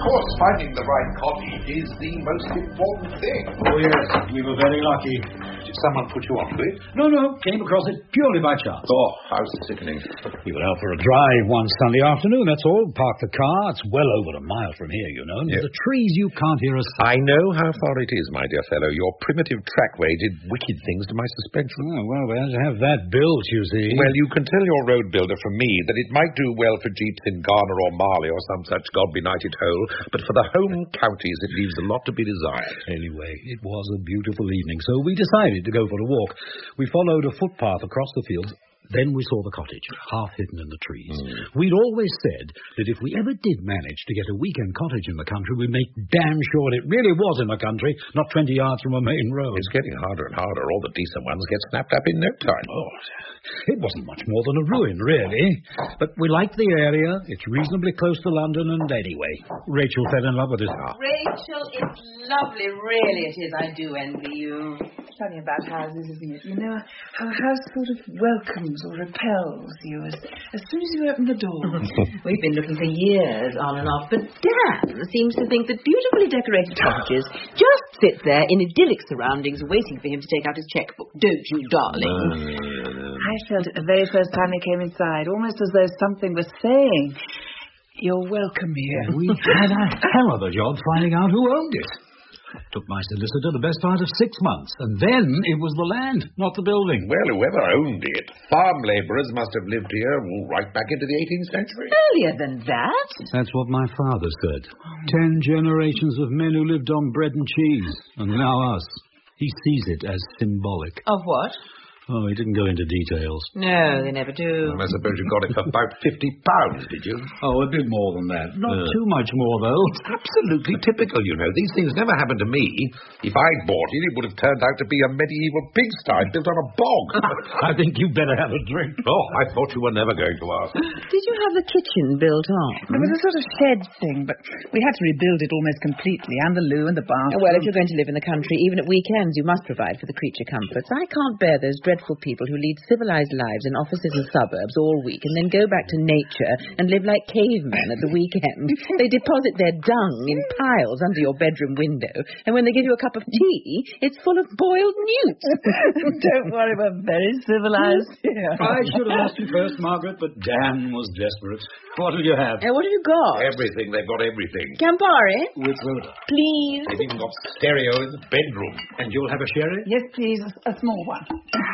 course, finding the right cottage is the most important thing. Oh, yes, we were very lucky. Did someone put you onto it? No, came across it purely by chance. Oh, how sickening. We went out for a drive one Sunday afternoon, that's all. Parked the car. It's well over a mile from here, you know. Yes. The trees, you can't hear us. I know how far it is, my dear fellow. Your primitive trackway did wicked things to my suspension. Oh, well, we had to have that built, you see. Well, you can tell your road builder from me that it might do well for jeeps in Ghana or Mali or some such God-benighted hole, but for the home counties it leaves a lot to be desired. Anyway, it was a beautiful evening, so we decided to go for a walk. We followed a footpath across the fields. Then we saw the cottage, half hidden in the trees. We'd always said that if we ever did manage to get a weekend cottage in the country, we'd make damn sure it really was in the country, not 20 yards from a main road. It's getting harder and harder. All the decent ones get snapped up in no time. Oh, it wasn't much more than a ruin, really. But we liked the area. It's reasonably close to London, and anyway, Rachel fell in love with it. Rachel, it's lovely, really it is. I do envy you. Funny about houses, isn't it? You know, how a house sort of welcomes or repels you as soon as you open the door. We've been looking for years on and off, but Dan seems to think that beautifully decorated cottages just sit there in idyllic surroundings waiting for him to take out his checkbook. Don't you, darling? I felt it the very first time he came inside, almost as though something was saying, "You're welcome here." We had a hell of a job finding out who owned it. Took my solicitor the best part of 6 months, and then it was the land, not the building. Well, whoever owned it, farm labourers must have lived here right back into the 18th century. Earlier than that? That's what my father said. 10 generations of men who lived on bread and cheese, and now us. He sees it as symbolic. Of what? Oh, he didn't go into details. No, they never do. I suppose you got it for about £50, did you? Oh, a bit more than that. Not too much more, though. It's absolutely typical, you know. These things never happened to me. If I'd bought it, it would have turned out to be a medieval pigsty built on a bog. I think you better have a drink. Oh, I thought you were never going to ask. Did you have the kitchen built on? There was a sort of shed thing, but we had to rebuild it almost completely, and the loo and the bathroom. Well, if you're going to live in the country, even at weekends, you must provide for the creature comforts. I can't bear those dreadful people who lead civilized lives in offices and suburbs all week and then go back to nature and live like cavemen at the weekend. They deposit their dung in piles under your bedroom window, and when they give you a cup of tea, it's full of boiled newts. Don't worry, we're very civilized here. I should have asked you first, Margaret, but Dan was desperate. What'll you have? What have you got? Everything. They've got everything. Campari? With soda. Please. They've even got stereo in the bedroom. And you'll have a sherry? Yes, please, a small one.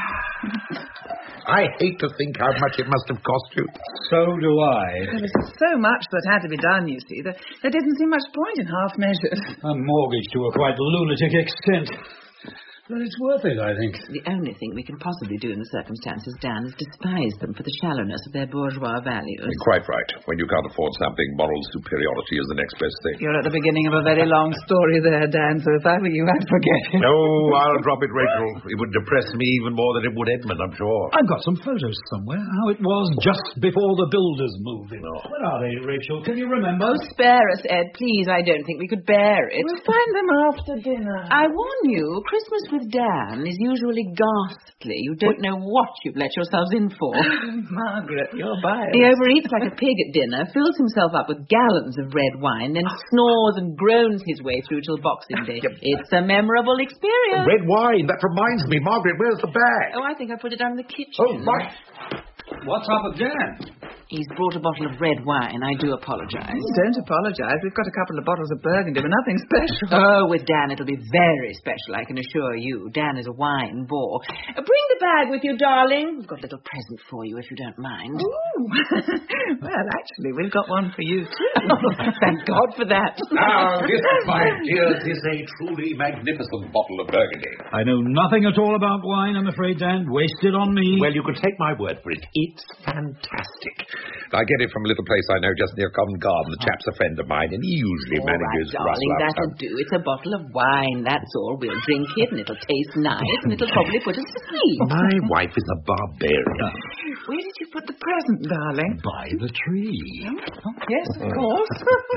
I hate to think how much it must have cost you. So do I. There was so much that had to be done, you see, that there didn't seem much point in half measures. A mortgage to a quite lunatic extent. But it's worth it, I think. The only thing we can possibly do in the circumstances, Dan, is despise them for the shallowness of their bourgeois values. You're quite right. When you can't afford something, moral superiority is the next best thing. You're at the beginning of a very long story there, Dan, so if I were you, I'd forget it. No, I'll drop it, Rachel. It would depress me even more than it would Edmund, I'm sure. I've got some photos somewhere, how it was just before the builders moved in. Oh. Where are they, Rachel? Can you remember? Oh, spare us, Ed, please. I don't think we could bear it. We'll find them after dinner. I warn you, Christmas with Dan is usually ghastly. You don't know what you've let yourselves in for. Margaret, you're biased. He overeats like a pig at dinner, fills himself up with gallons of red wine, then snores and groans his way through till Boxing Day. It's a memorable experience. Red wine, that reminds me. Margaret, where's the bag? Oh, I think I put it down in the kitchen. Oh, right. What's up with Dan? He's brought a bottle of red wine. I do apologize. Don't apologize. We've got a couple of bottles of Burgundy, but nothing special. Oh, with Dan it'll be very special, I can assure you. Dan is a wine bore. Bring the bag with you, darling. We've got a little present for you, if you don't mind. Ooh. Well, actually, we've got one for you, too. Thank God for that. Now, this, my dears, is a truly magnificent bottle of Burgundy. I know nothing at all about wine, I'm afraid, Dan. Waste it on me. Well, you can take my word for it. It's fantastic. I get it from a little place I know just near Covent Garden. The chap's a friend of mine, and he usually manages all right, darling, that'll do. It's a bottle of wine, that's all. We'll drink it, and it'll taste nice, and it'll probably put us to sleep. My wife is a barbarian. Where did you put the present, darling? By the tree. Yes, of course.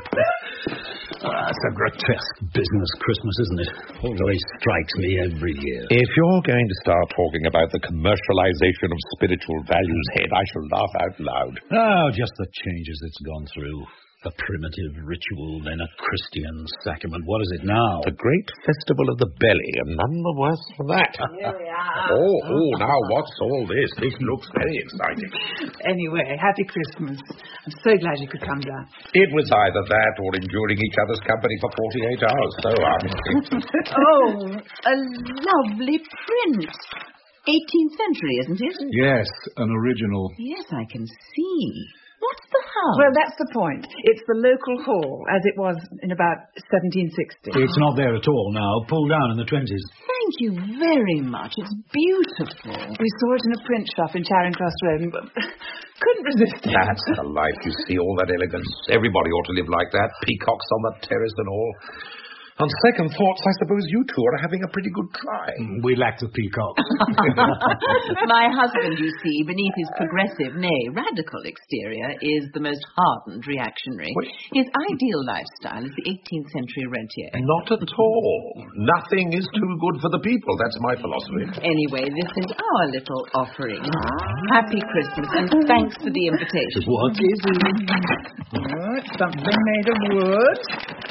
It's a grotesque business, Christmas, isn't it? Always strikes me every year. If you're going to start talking about the commercialization of spiritual values, Head, I shall laugh out loud. Oh, just the changes it's gone through. A primitive ritual, then a Christian sacrament. What is it now? The great festival of the belly, and none the worse for that. Here we are. Oh, now what's all this? This looks very exciting. Anyway, happy Christmas. I'm so glad you could come down. It was either that or enduring each other's company for 48 hours, so Oh, a lovely print. 18th century, isn't it? Yes, an original. Yes, I can see. What's the house? Well, that's the point. It's the local hall, as it was in about 1760. It's not there at all now. Pulled down in the 20s. Thank you very much. It's beautiful. We saw it in a print shop in Charing Cross Road, but couldn't resist it. that's the life, you see, all that elegance. Everybody ought to live like that. Peacocks on the terrace and all. On second thoughts, I suppose you two are having a pretty good try. We lack the peacocks. My husband, you see, beneath his progressive, nay, radical exterior, is the most hardened reactionary. His ideal lifestyle is the 18th century rentier. Not at all. Nothing is too good for the people. That's my philosophy. Anyway, this is our little offering. Happy Christmas, and thanks for the invitation. What is it? What? Something made of wood?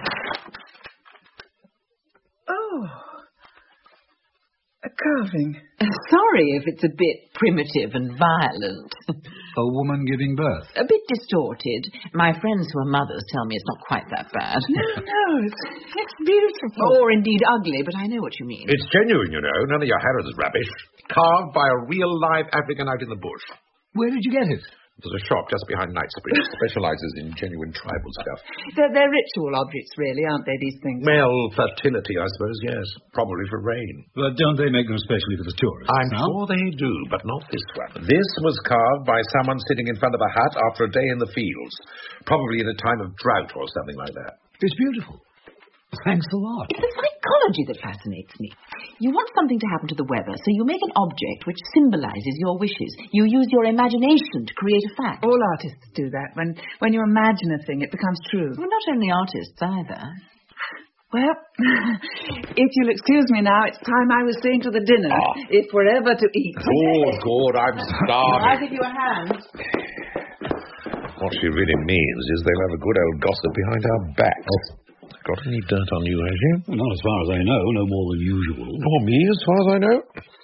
Oh, a carving. Sorry if it's a bit primitive and violent. A woman giving birth. A bit distorted. My friends who are mothers tell me it's not quite that bad. No, it's beautiful. Or indeed ugly, but I know what you mean. It's genuine, you know. None of your Harrods rubbish. Carved by a real live African out in the bush. Where did you get it? There's a shop just behind Knightsbridge. Specialises in genuine tribal stuff. They're ritual objects, really, aren't they, these things? Well, fertility, I suppose, yes. Probably for rain. But don't they make them especially for the tourists? I'm sure they do, but not this one. This was carved by someone sitting in front of a hut after a day in the fields. Probably in a time of drought or something like that. It's beautiful. Thanks a lot. It's the psychology that fascinates me. You want something to happen to the weather, so you make an object which symbolises your wishes. You use your imagination to create a fact. All artists do that. When you imagine a thing, it becomes true. Well, not only artists either. Well, if you'll excuse me now, it's time I was saying to the dinner. If we're ever to eat. Good, I'm starving. I'll give you a hand. What she really means is they'll have a good old gossip behind our backs. Got any dirt on you, has she? Well, not as far as I know, no more than usual. Or me, as far as I know?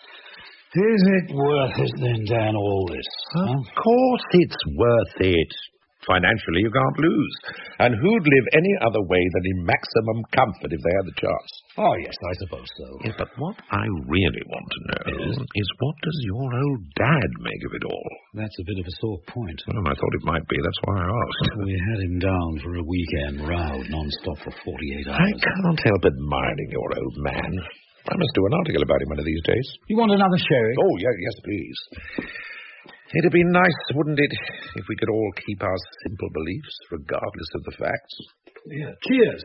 Is it worth it then, Dan, all this? Of course it's worth it. Financially, you can't lose. And who'd live any other way than in maximum comfort if they had the chance? Oh, yes, I suppose so. Yes, but what I really want to know is what does your old dad make of it all? That's a bit of a sore point. Well, I thought it might be. That's why I asked. We had him down for a weekend, rowed non-stop for 48 hours. I can't help admiring your old man. I must do an article about him one of these days. You want another sherry? Oh, yes, please. It'd be nice, wouldn't it, if we could all keep our simple beliefs, regardless of the facts? Yeah. Cheers.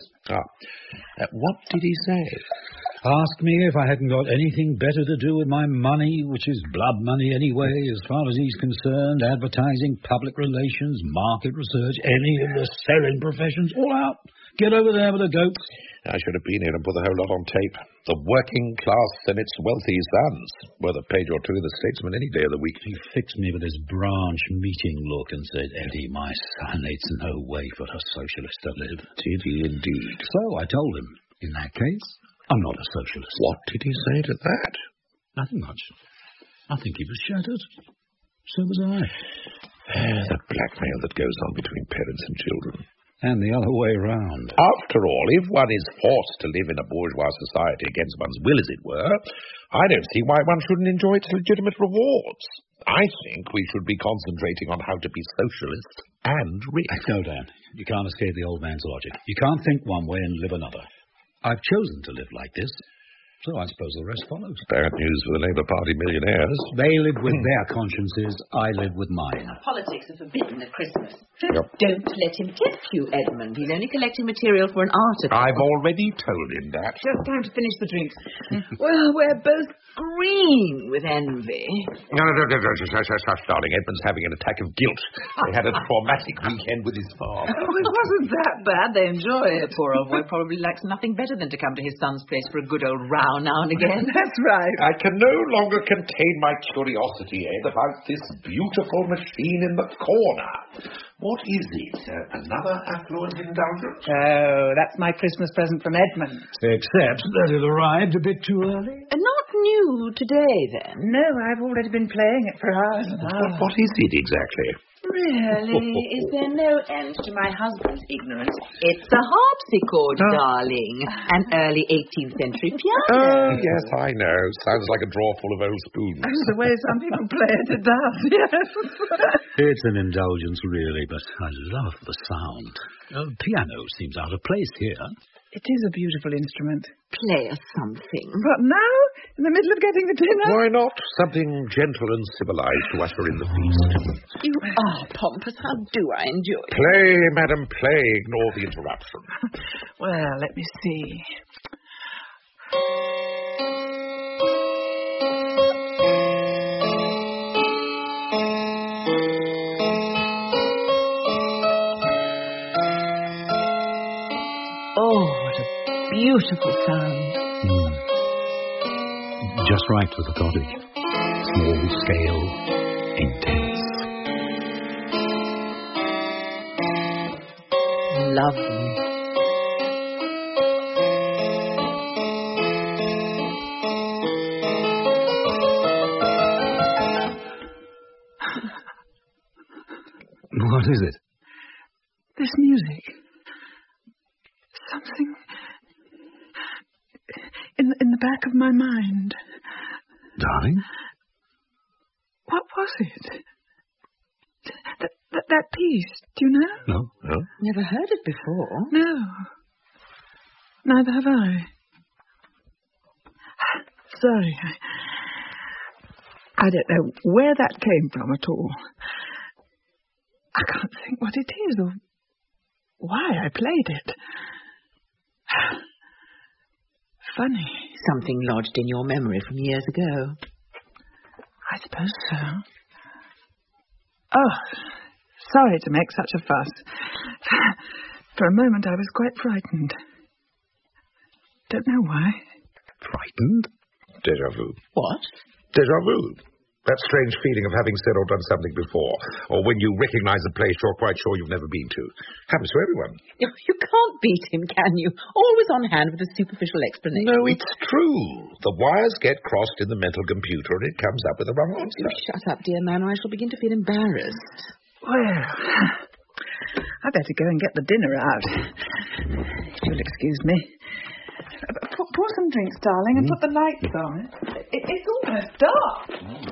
What did he say? Asked me if I hadn't got anything better to do with my money, which is blood money anyway, as far as he's concerned. Advertising, public relations, market research, any of the selling professions, all out. Get over there with the goats. I should have been here and put the whole lot on tape. The working class and its wealthy sons. Worth a page or two of the Statesman any day of the week. He fixed me with his branch meeting look and said, Eddie, my son, it's no way for a socialist to live. Did he indeed? So I told him, in that case, I'm not a socialist. What did he say to that? Nothing much. I think he was shattered. So was I. The blackmail that goes on between parents and children. And the other way round. After all, if one is forced to live in a bourgeois society against one's will, as it were, I don't see why one shouldn't enjoy its legitimate rewards. I think we should be concentrating on how to be socialist and rich. No, Dan. You can't escape the old man's logic. You can't think one way and live another. I've chosen to live like this, so I suppose the rest follows. Bad news for the Labour Party millionaires. They live with their consciences, I live with mine. Politics are forbidden at Christmas. Yep. Don't let him tempt you, Edmund. He's only collecting material for an article. I've already told him that. Just time to finish the drinks. Well, we're both green with envy. No, darling. Edmund's having an attack of guilt. They had a traumatic weekend with his farm. Oh, it wasn't that bad. They enjoy it. Poor old boy probably likes nothing better than to come to his son's place for a good old row town now and again. That's right. I can no longer contain my curiosity, Ed, about this beautiful machine in the corner. What is it? Another affluent indulgence? Oh, that's my Christmas present from Edmund. Except that it arrived a bit too early. Not new today, then. No, I've already been playing it for hours and hours. What is it exactly? Really? Is there no end to my husband's ignorance? It's a harpsichord, darling. An early 18th century piano. Oh, yes, I know. Sounds like a drawer full of old spoons. The way some people play it, it does, yes. It's an indulgence, really, but I love the sound. Piano seems out of place here. It is a beautiful instrument. Play us something. But now, in the middle of getting the dinner? Why not something gentle and civilized to usher in the feast? You are pompous. How do I enjoy it? Play, madam, play. Ignore the interruption. Well, let me see. Oh, what a beautiful sound. Just right for the cottage. Small scale, intense. Lovely. What is it? This music. Something in the back of my mind. Darling? What was it? That piece, do you know? No. Never heard it before. No. Neither have I. Sorry. I don't know where that came from at all. I can't think what it is or why I played it. Funny. Something lodged in your memory from years ago. I suppose so. Oh, sorry to make such a fuss. For a moment I was quite frightened. Don't know why. Frightened? Déjà vu. What? Déjà vu. That strange feeling of having said or done something before, or when you recognize a place you're quite sure you've never been to. Happens to everyone. You can't beat him, can you? Always on hand with a superficial explanation. No, it's true. The wires get crossed in the mental computer and it comes up with the wrong answer. Shut up, dear man, or I shall begin to feel embarrassed. Well, I'd better go and get the dinner out. If you'll excuse me. Pour some drinks, darling, and put the lights on. It's almost dark.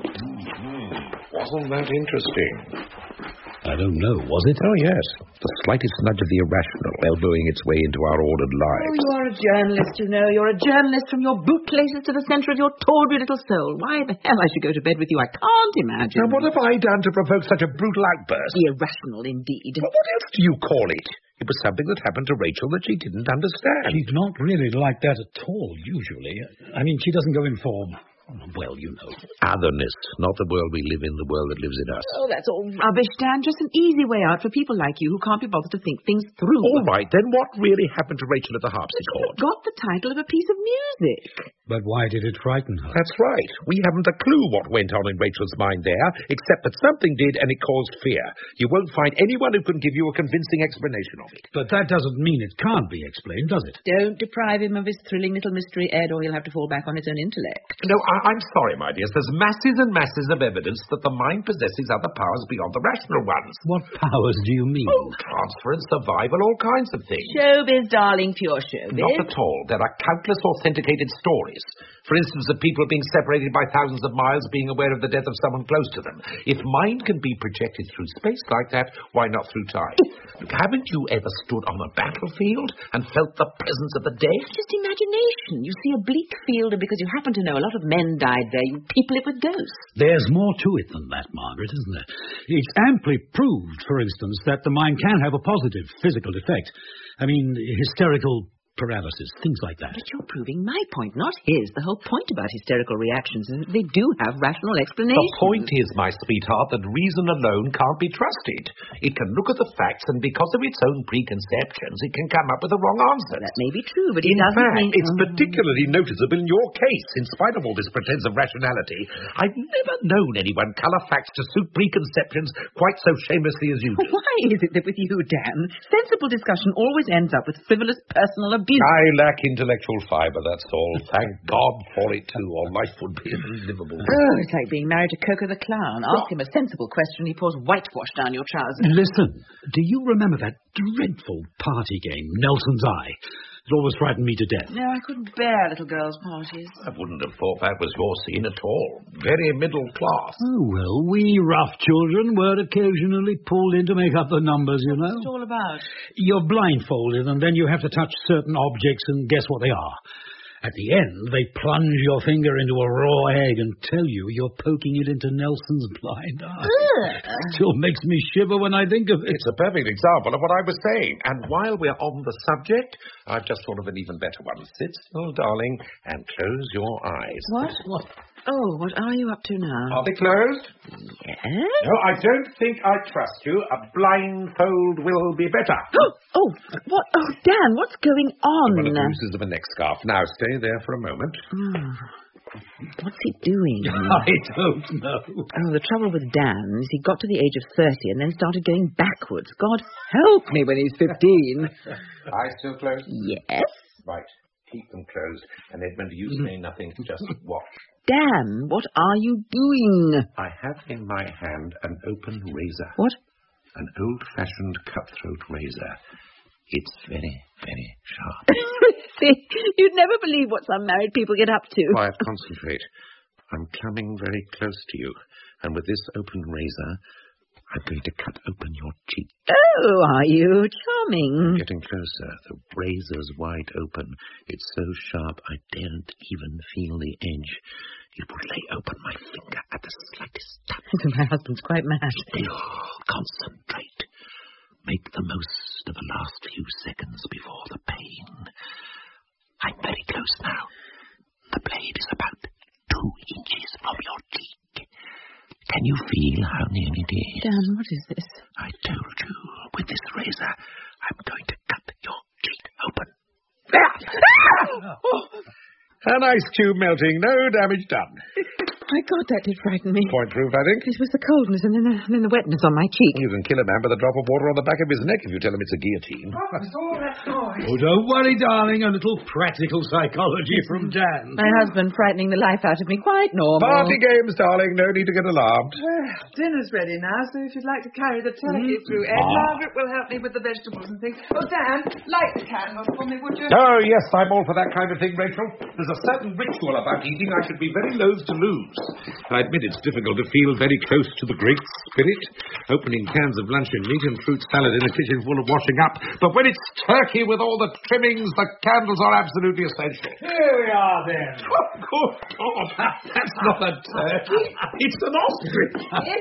Wasn't that interesting? I don't know, was it? Oh, yes. The slightest nudge of the irrational elbowing its way into our ordered lives. Oh, you are a journalist, you know. You're a journalist from your bootlaces to the centre of your tawdry little soul. Why the hell I should go to bed with you, I can't imagine. Now, what have I done to provoke such a brutal outburst? Irrational, indeed. Well, what else do you call it? It was something that happened to Rachel that she didn't understand. She's not really like that at all, usually. I mean, she doesn't go in for, well, you know. Otherness, not the world we live in, the world that lives in us. Oh, that's all rubbish, Dan. Just an easy way out for people like you who can't be bothered to think things through. All right, then what really happened to Rachel at the harpsichord? Got the title of a piece of music. But why did it frighten her? That's right. We haven't a clue what went on in Rachel's mind there, except that something did and it caused fear. You won't find anyone who can give you a convincing explanation of it. But that doesn't mean it can't be explained, does it? Don't deprive him of his thrilling little mystery, Ed, or he'll have to fall back on his own intellect. No, I'm sorry, my dears. There's masses and masses of evidence that the mind possesses other powers beyond the rational ones. What powers do you mean? Oh, transference, survival, all kinds of things. Showbiz, darling, pure showbiz. Not at all. There are countless authenticated stories. For instance, of people being separated by thousands of miles being aware of the death of someone close to them. If mind can be projected through space like that, why not through time? Look, haven't you ever stood on a battlefield and felt the presence of the dead? Just imagination. You see a bleak field, and because you happen to know a lot of men died there, you people it with ghosts. There's more to it than that, Margaret, isn't there? It's amply proved, for instance, that the mind can have a positive physical effect. I mean, hysterical paralysis, things like that. But you're proving my point, not his. The whole point about hysterical reactions is that they do have rational explanations. The point is, my sweetheart, that reason alone can't be trusted. It can look at the facts, and because of its own preconceptions, it can come up with the wrong answers. That may be true, but it In doesn't fact, mean... it's particularly noticeable in your case. In spite of all this pretense of rationality, I've never known anyone colour facts to suit preconceptions quite so shamelessly as you do. Why is it that with you, Dan, sensible discussion always ends up with frivolous personal abuse? I lack intellectual fibre, that's all. Thank God for it, too, or life would be unlivable. Oh, it's like being married to Coco the Clown. Ask him a sensible question, he pours whitewash down your trousers. Listen, do you remember that dreadful party game, Nelson's Eye? It always frightened me to death. No, I couldn't bear little girls' parties. I wouldn't have thought that was your scene at all. Very middle class. Oh, well, we rough children were occasionally pulled in to make up the numbers, you know. What's it all about? You're blindfolded, and then you have to touch certain objects and guess what they are. At the end, they plunge your finger into a raw egg and tell you you're poking it into Nelson's blind eye. Still makes me shiver when I think of it. It's a perfect example of what I was saying. And while we're on the subject, I've just thought of an even better one. Sit still, darling, and close your eyes. What? Oh, what are you up to now? Are they closed? Yes? No, I don't think I trust you. A blindfold will be better. Oh, what? Oh, Dan, what's going on? One of the uses of a neck scarf. Now, stay there for a moment. What's he doing? I don't know. Oh, the trouble with Dan is he got to the age of 30 and then started going backwards. God help me when he's 15. Eyes still closed? Yes? Right. Keep them closed. And Edmund, you say nothing. Just watch. Dan, what are you doing? I have in my hand an open razor. What? An old-fashioned cutthroat razor. It's very, very sharp. You'd never believe what some married people get up to. Quiet, concentrate. I'm coming very close to you. And with this open razor, I'm going to cut open your cheek. Oh, are you? Charming. Getting closer. The razor's wide open. It's so sharp I daren't even feel the edge. It would lay open my finger at the slightest touch. My husband's quite mad. Concentrate. Make the most of the last few seconds before the pain. I'm very close now. The blade is about 2 inches from your cheek. Can you feel how near it is? Dan, what is this? I told you, with this razor, I'm going to cut your cheek open. An ice cube melting, no damage done. My God, that did frighten me. Point proof, I think. It was the coldness and then the wetness on my cheek. You can kill a man with a drop of water on the back of his neck if you tell him it's a guillotine. What was all that noise? Oh, don't worry, darling. A little practical psychology from Dan. My husband frightening the life out of me. Quite normal. Party games, darling. No need to get alarmed. Well, dinner's ready now, so if you'd like to carry the turkey through, Ed, Margaret will help me with the vegetables and things. Oh, Dan, light the candle for me, would you? Oh, yes, I'm all for that kind of thing, Rachel. There's a certain ritual about eating I should be very loath to lose. I admit it's difficult to feel very close to the Great Spirit, opening cans of luncheon meat and fruit salad in a kitchen full of washing up. But when it's turkey with all the trimmings, the candles are absolutely essential. Here we are, then. Oh, good God, that's not a turkey. It's an ostrich.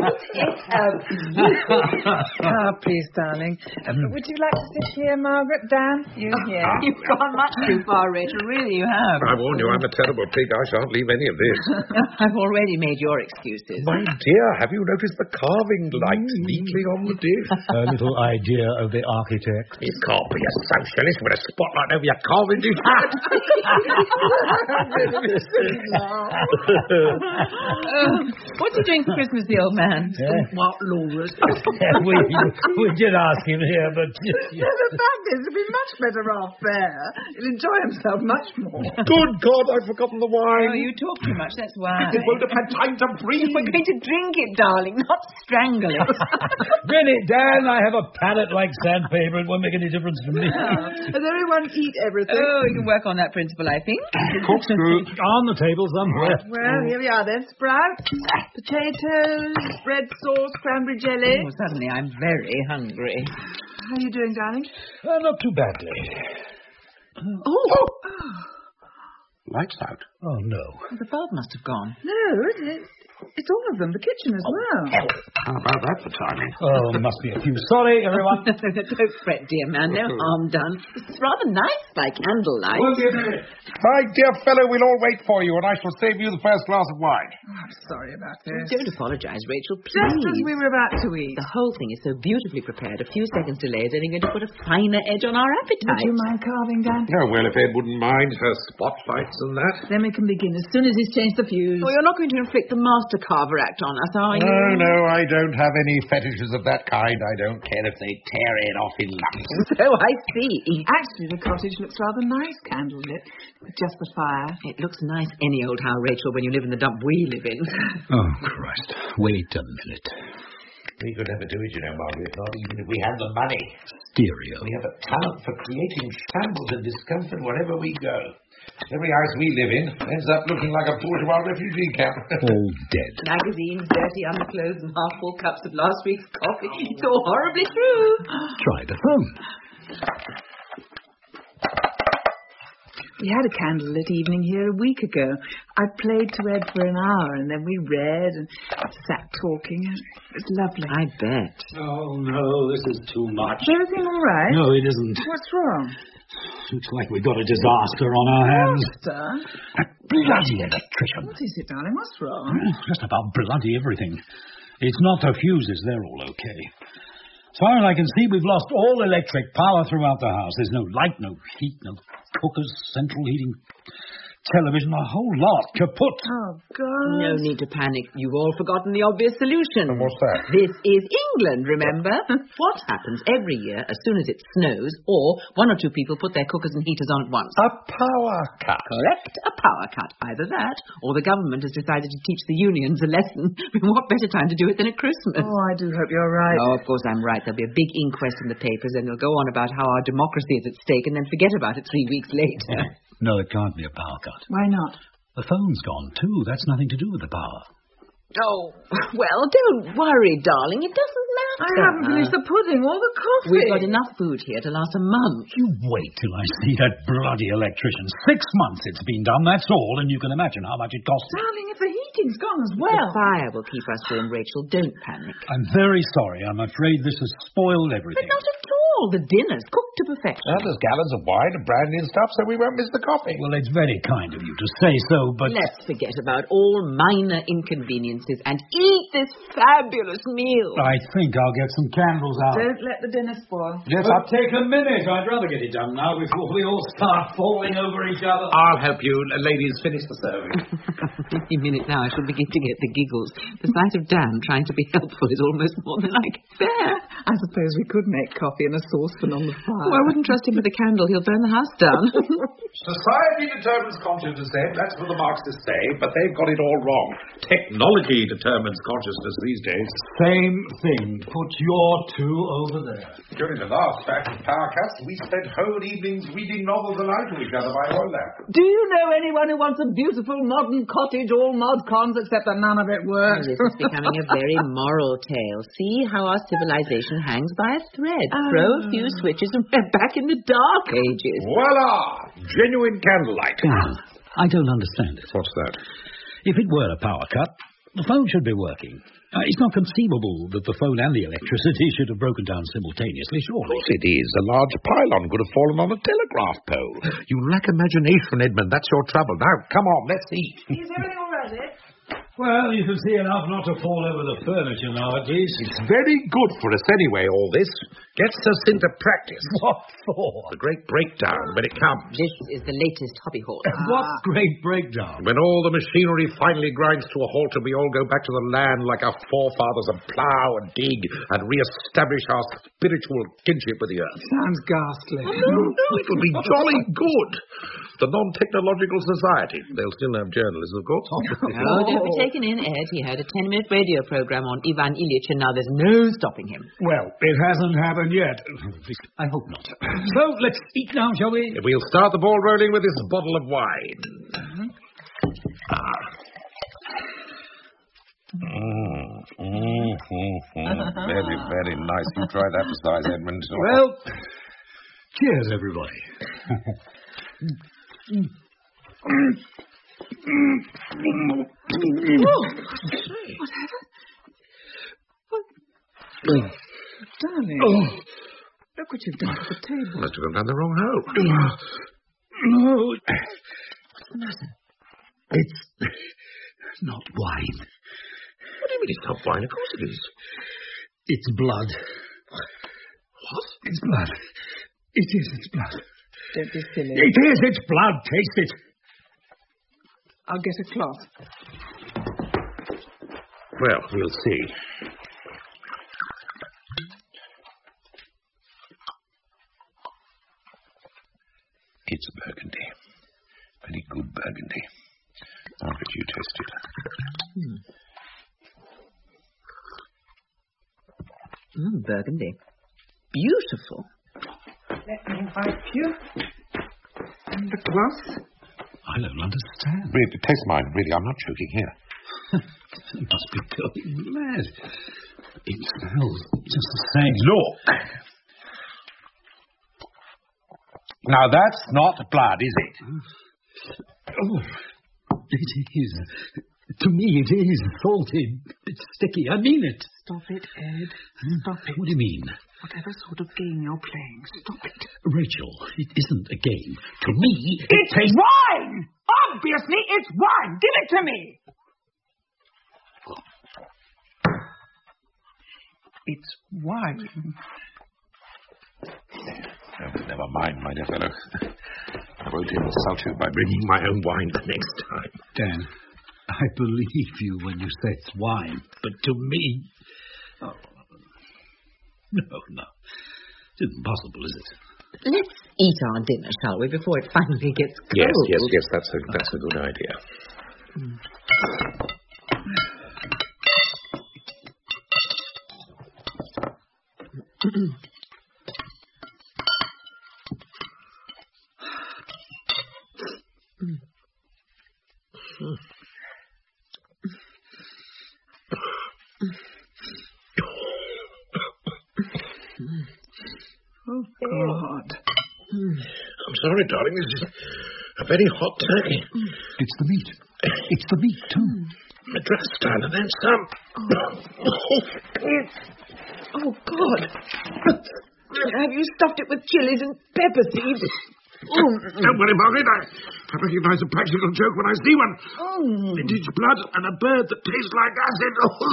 Please, darling. Would you like to sit here, Margaret? Dan, you here? You've gone much too far, Rachel. Really, you have. I warn you, I'm a terrible pig. I shan't leave any of this. I've already made your excuses. My dear, have you noticed the carving light neatly on the dish? A little idea of the architect. You can't be a socialist with a spotlight over your carving dish. What's he doing for Christmas, the old man? What, Laura's? we did ask him here, but... The fact is, he'll be much better off there. He'll enjoy himself much more. Good God, I've forgotten the wine. Oh, you talk too much, that's why. It won't have had time to breathe. We're going to drink it, darling, not strangle it. Really, Dan, I have a palate like sandpaper. It won't make any difference to me. Does everyone eat everything? Oh, we can work on that principle, I think. Corkscrew. On the table somewhere. Well, here we are then. Sprouts, potatoes, bread sauce, cranberry jelly. Oh, suddenly I'm very hungry. How are you doing, darling? Not too badly. Lights out. Oh, no. The bulb must have gone. No, It's all of them, the kitchen as well. How about that for timing? Oh, must be a few. Sorry, everyone. Don't fret, dear man. No harm done. It's rather nice by candlelight. My dear fellow, we'll all wait for you, and I shall save you the first glass of wine. Oh, I'm sorry about this. Don't apologise, Rachel, please. Just as we were about to eat. The whole thing is so beautifully prepared. A few seconds delay is only going to put a finer edge on our appetite. Would you mind carving, Dan? Oh, well, if Ed wouldn't mind her spotlights and that. Then we can begin as soon as he's changed the fuse. Oh, you're not going to inflict the Master Carver Act on us, are you? No, I don't have any fetishes of that kind. I don't care if they tear it off in lumps. So I see. Actually, the cottage looks rather nice, candlelit, with just the fire. It looks nice any old how, Rachel, when you live in the dump we live in. Oh, Christ. Wait a minute. We could never do it, you know, Margaret, not even if we had the money. Stereo. We have a talent for creating shambles and discomfort wherever we go. Every house we live in ends up looking like a bourgeois refugee camp. All dead. Magazines, dirty underclothes, and half-full cups of last week's coffee. It's all horribly true. Try the phone. We had a candlelit evening here a week ago. I played to Ed for an hour, and then we read and sat talking. It was lovely. I bet. Oh, no, this is too much. Is everything all right? No, it isn't. What's wrong? Looks like we've got a disaster on our hands. Sir? That bloody electrician. What is it, darling? What's wrong? Just about bloody everything. It's not the fuses, they're all okay. As far as I can see, we've lost all electric power throughout the house. There's no light, no heat, no cookers, central heating, television, a whole lot kaput. Oh, God. No need to panic. You've all forgotten the obvious solution. And what's that? This is England, remember? What happens every year as soon as it snows, or one or two people put their cookers and heaters on at once? A power cut. Correct, a power cut. Either that, or the government has decided to teach the unions a lesson. What better time to do it than at Christmas? Oh, I do hope you're right. Oh, of course I'm right. There'll be a big inquest in the papers, and they'll go on about how our democracy is at stake, and then forget about it 3 weeks later. No, it can't be a power cut. Why not? The phone's gone, too. That's nothing to do with the power. Oh, well, don't worry, darling. It doesn't matter. I haven't finished the pudding or the coffee. We've got enough food here to last a month. You wait till I see that bloody electrician. 6 months it's been done, that's all, and you can imagine how much it costs. Darling, if the heating's gone as well. The fire will keep us warm, Rachel. Don't panic. I'm very sorry. I'm afraid this has spoiled everything. But not at all. The dinner's cooked to perfection. And there's gallons of wine and brandy and stuff, so we won't miss the coffee. Well, it's very kind of you to say so, but... Let's forget about all minor inconveniences and eat this fabulous meal. I think I'll get some candles out. Don't let the dinner spoil. Yes, It'll take a minute. I'd rather get it done now before we all start falling over each other. I'll help you. Ladies, finish the serving. 15 minutes now, I shall begin to get the giggles. The sight of Dan trying to be helpful is almost more than I can bear. I suppose we could make coffee in a saucepan on the fire. Oh, I wouldn't trust him with a candle. He'll burn the house down. Society determines consciousness, Ed. That's what the Marxists say, but they've got it all wrong. Technology determines consciousness these days. Same thing. Put your two over there. During the last batch of power cuts, we spent whole evenings reading novels aloud to each other by oil lamp. Do you know anyone who wants a beautiful modern cottage, all mod cons, except that none of it works? This is becoming a very moral tale. See how our civilization hangs by a thread. Throw a few switches and we're back in the dark ages. Voila! Genuine candlelight. I don't understand it. What's that? If it were a power cut, the phone should be working. It's not conceivable that the phone and the electricity should have broken down simultaneously, surely. Of course it is. A large pylon could have fallen on a telegraph pole. You lack imagination, Edmund. That's your trouble. Now, come on, let's eat. Is everything all right, Ed? Well, you can see enough not to fall over the furniture nowadays. It's very good for us anyway, all this. Gets us into practice. What for? The great breakdown when it comes. This is the latest hobby horse. What great breakdown? When all the machinery finally grinds to a halt and we all go back to the land like our forefathers and plough and dig and re-establish our spiritual kinship with the earth. Sounds ghastly. No, it'll be jolly good. The non-technological society. They'll still have journalists, of course. Oh, don't be taken in, Ed. He had a 10-minute radio program on Ivan Ilyich, and now there's no stopping him. Well, it hasn't happened yet. I hope not. So, let's eat now, shall we? We'll start the ball rolling with this bottle of wine. Very, very nice. You try that besides, Edmund. Well, cheers, everybody. Darling, look what you've done to the table. Must have gone down the wrong hole. No, What's the matter? it's not wine. What do you mean it's not wine? Of course it is. It's blood. What? It's blood. It is, it's blood. Don't be silly. It is, it's blood. Taste it. I'll get a cloth. Well, we'll see. It's Burgundy. Very good Burgundy. Margaret, you taste it. Burgundy. Beautiful. Let me wipe you. And the cloth. I don't understand. Really, taste mine. Really, I'm not joking here. You must be going mad. It smells just the same. Look. Now, that's not blood, is it? Oh, it is. To me, it is salty. It's sticky. I mean it. Stop it, Ed. Stop it. What do you mean? Whatever sort of game you're playing, stop it. Rachel, it isn't a game. To me, It's wine! Obviously, it's wine! Give it to me! It's wine. Oh, never mind, my dear fellow. I won't insult you by bringing my own wine the next time. Dan, I believe you when you say it's wine, but to me... Oh, no. It's impossible, is it? Let's eat our dinner, shall we, before it finally gets cold? Yes, that's a good idea. Oh, God. I'm sorry, darling. This is a very hot turkey. It's the meat. It's the meat, too. Madras style, and then some. Oh, God. Have you stuffed it with chilies and pepper seeds? Don't worry, Margaret. I recognise a practical joke when I see one. Vintage blood and a bird that tastes like acid.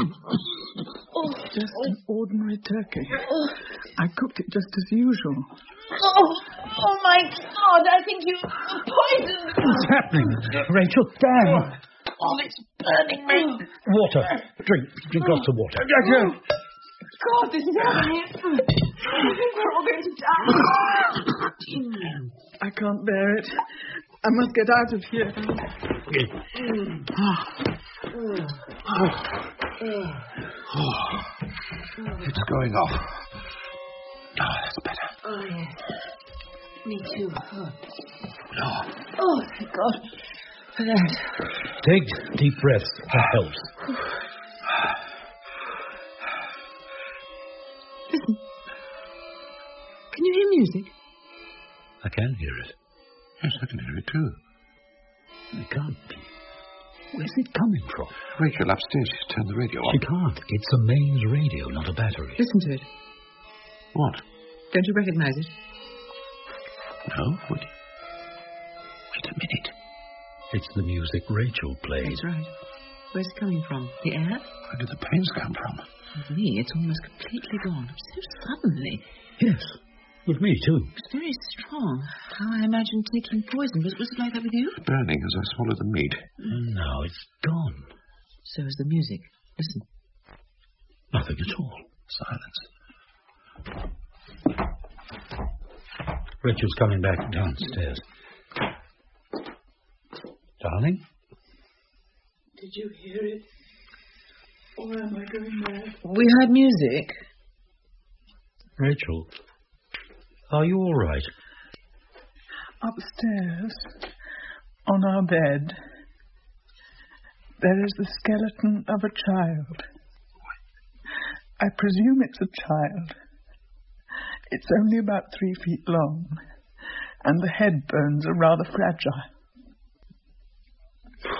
Just an ordinary turkey. I cooked it just as usual. Oh, my God, I think you poisoned me. What's happening? Rachel, Dan. Oh, it's burning me. Water. Drink lots of water. God, this is happening. I think we're all going to die. I can't bear it. I must get out of here. It's going off. Oh, that's better. Oh, yes. Me too. Oh, Thank God for that. Take deep breaths. That helps. Listen. Can you hear music? I can hear it. yes, I can hear it too. It can't be. Where's it coming from? Rachel, upstairs, she's turned the radio She on. can't. It's a mains radio, not a battery. Listen to it. What? Don't you recognize it? No? Wait a minute. It's the music Rachel plays. That's right. Where's it coming from? The air? Where did the pains come from? With me, it's almost completely gone. So suddenly. Yes, with me too. It's very strong. How I imagined taking poison. Was it like that with you? Burning as I swallowed the meat. No, it's gone. So is the music. Listen. Nothing at all. Silence. Rachel's coming back downstairs. Darling? Did you hear it? Or am I going mad? We heard music. Rachel, are you all right? Upstairs, on our bed, there is the skeleton of a child. I presume it's a child. It's only about 3 feet long, and the head bones are rather fragile.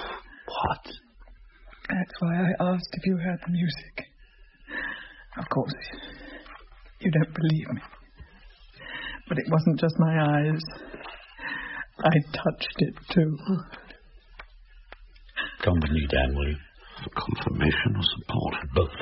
What? That's why I asked if you heard the music. Of course, you don't believe me. But it wasn't just my eyes. I touched it, too. Come with me, Dan, will you? Confirmation or support? Both.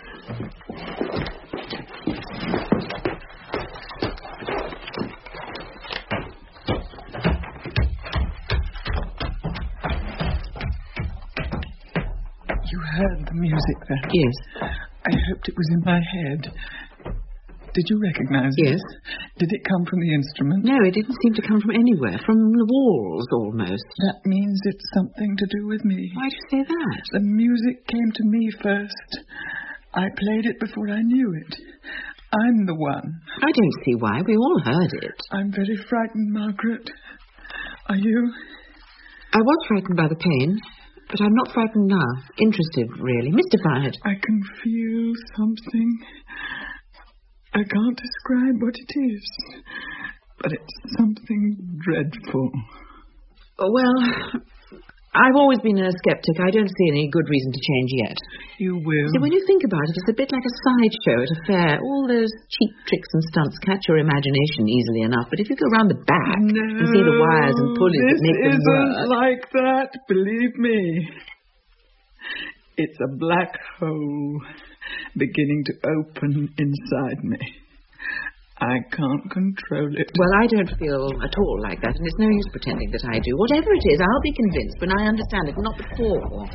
You heard the music then? Yes. I hoped it was in my head. Did you recognize it? Yes. Did it come from the instrument? No, it didn't seem to come from anywhere. From the walls, almost. That means it's something to do with me. Why'd you say that? The music came to me first. I played it before I knew it. I'm the one. I don't see why. We all heard it. I'm very frightened, Margaret. Are you? I was frightened by the pain, but I'm not frightened now. Interested, really. Mystified. I can feel something. I can't describe what it is, but it's something dreadful. Well, I've always been a skeptic. I don't see any good reason to change yet. You will. See, when you think about it, it's a bit like a sideshow at a fair. All those cheap tricks and stunts catch your imagination easily enough, but if you go round the back and see the wires and pulleys that make them work... This isn't like that, believe me. It's a black hole beginning to open inside me. I can't control it. Well, I don't feel at all like that, and it's no use pretending that I do. Whatever it is, I'll be convinced when I understand it, not before.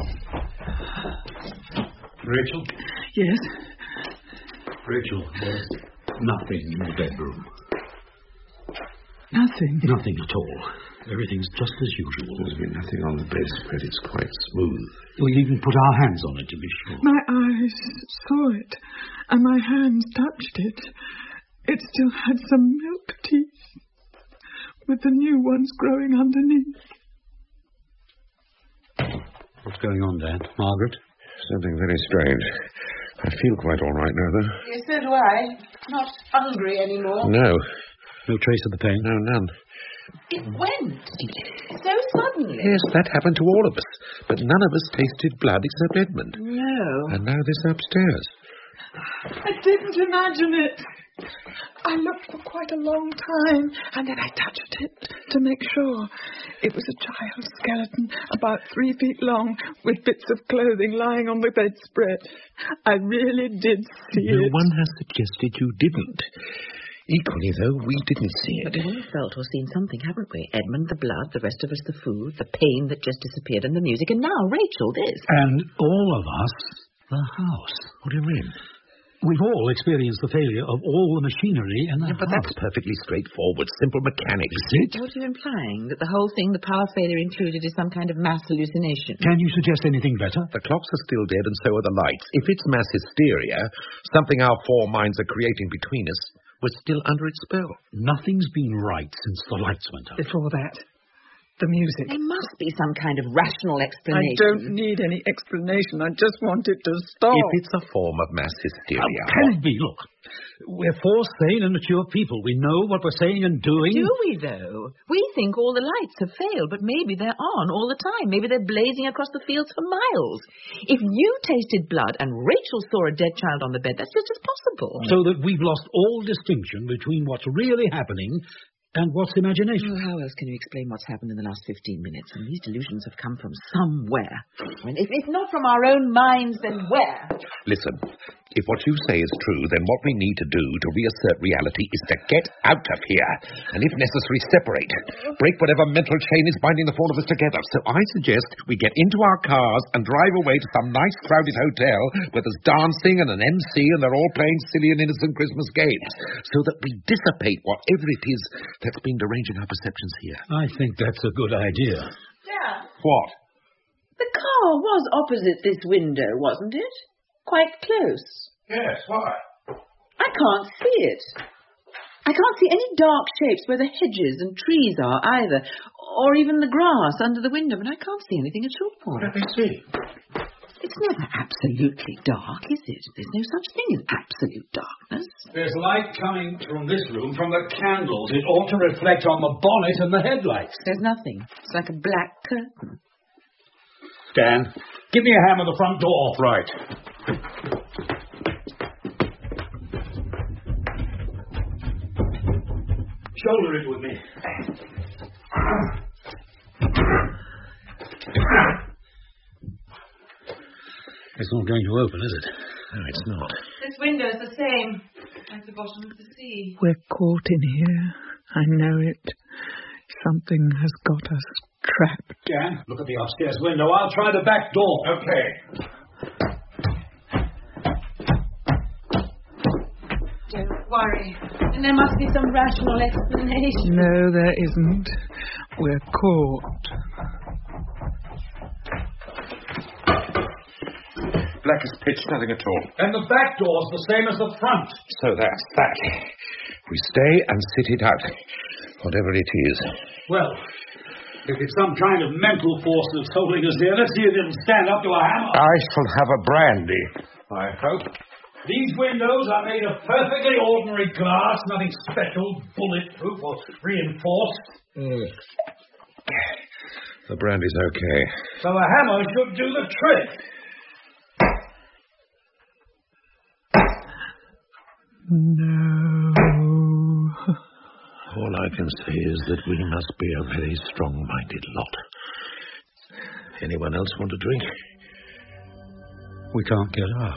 Rachel? Yes? Rachel, there's nothing in the bedroom. Nothing? Nothing at all. Everything's just as usual. There's been nothing on the bedspread. It's quite smooth. We even put our hands on it to be sure. My eyes saw it, and my hands touched it. It still had some milk teeth, with the new ones growing underneath. What's going on, Dan? Margaret? Something very strange. I feel quite all right now, though. Yes, so do I. Not hungry anymore. No. No trace of the pain? No, none. It went so suddenly. Yes, that happened to all of us. But none of us tasted blood except Edmund. No. And now this upstairs. I didn't imagine it. I looked for quite a long time, and then I touched it to make sure. It was a child's skeleton, about 3 feet long, with bits of clothing lying on the bedspread. I really did see it. No one has suggested you didn't. Equally, though, we didn't see it. But we've all felt or seen something, haven't we? Edmund, the blood, the rest of us, the food, the pain that just disappeared, and the music, and now Rachel, this. And all of us, the house. What do you mean? We've all experienced the failure of all the machinery in the But house. that's perfectly straightforward, simple mechanics. Is it? What are you implying? That the whole thing, the power failure included, is some kind of mass hallucination? Can you suggest anything better? The clocks are still dead and so are the lights. If it's mass hysteria, something our four minds are creating between us, we're still under its spell. Nothing's been right since the lights went up. Before that, the music. There must be some kind of rational I explanation. don't need any explanation. I just want it to stop. If it's a form of mass hysteria... How can it be? Look, we're four sane and mature people. We know what we're saying and doing. Do we, though? We think all the lights have failed, but maybe they're on all the time. Maybe they're blazing across the fields for miles. If you tasted blood and Rachel saw a dead child on the bed, that's just as possible. So that we've lost all distinction between what's really happening and what's imagination. Well, how else can you explain what's happened in the last 15 minutes? And these delusions have come from somewhere. And if not from our own minds, then where? Listen, if what you say is true, then what we need to do to reassert reality is to get out of here. And if necessary, separate. Break whatever mental chain is binding the four of us together. So I suggest we get into our cars and drive away to some nice crowded hotel where there's dancing and an MC and they're all playing silly and innocent Christmas games. So that we dissipate whatever it is that's been deranging our perceptions here. I think that's a good idea. Yeah. What? The car was opposite this window, wasn't it? Quite close. Yes, why? I can't see it. I can't see any dark shapes where the hedges and trees are either, or even the grass under the window, but I can't see anything at all. Let me see. It's never absolutely dark, is it? There's no such thing as absolute darkness. There's light coming from this room from the candles. It ought to reflect on the bonnet and the headlights. There's nothing. It's like a black curtain. Dan, give me a hammer the front door. Right. Shoulder it with me. It's not going to open, is it? No, it's not. This window's the same as the bottom of the sea. We're caught in here. I know it. Something has got us trapped. Dan, look at the upstairs window. I'll try the back door. Okay. Don't worry. And there must be some rational explanation. No, there isn't. We're caught. Black as pitch, nothing at all. And the back door's the same as the front. So that's that. We stay and sit it out, whatever it is. Well, if it's some kind of mental force that's holding us there, let's see if it'll stand up to a hammer. I shall have a brandy, I hope. These windows are made of perfectly ordinary glass, nothing special, bulletproof or reinforced. The brandy's okay. So a hammer should do the trick. No. All I can say is that we must be a very strong-minded lot. Anyone else want a drink? We can't get out.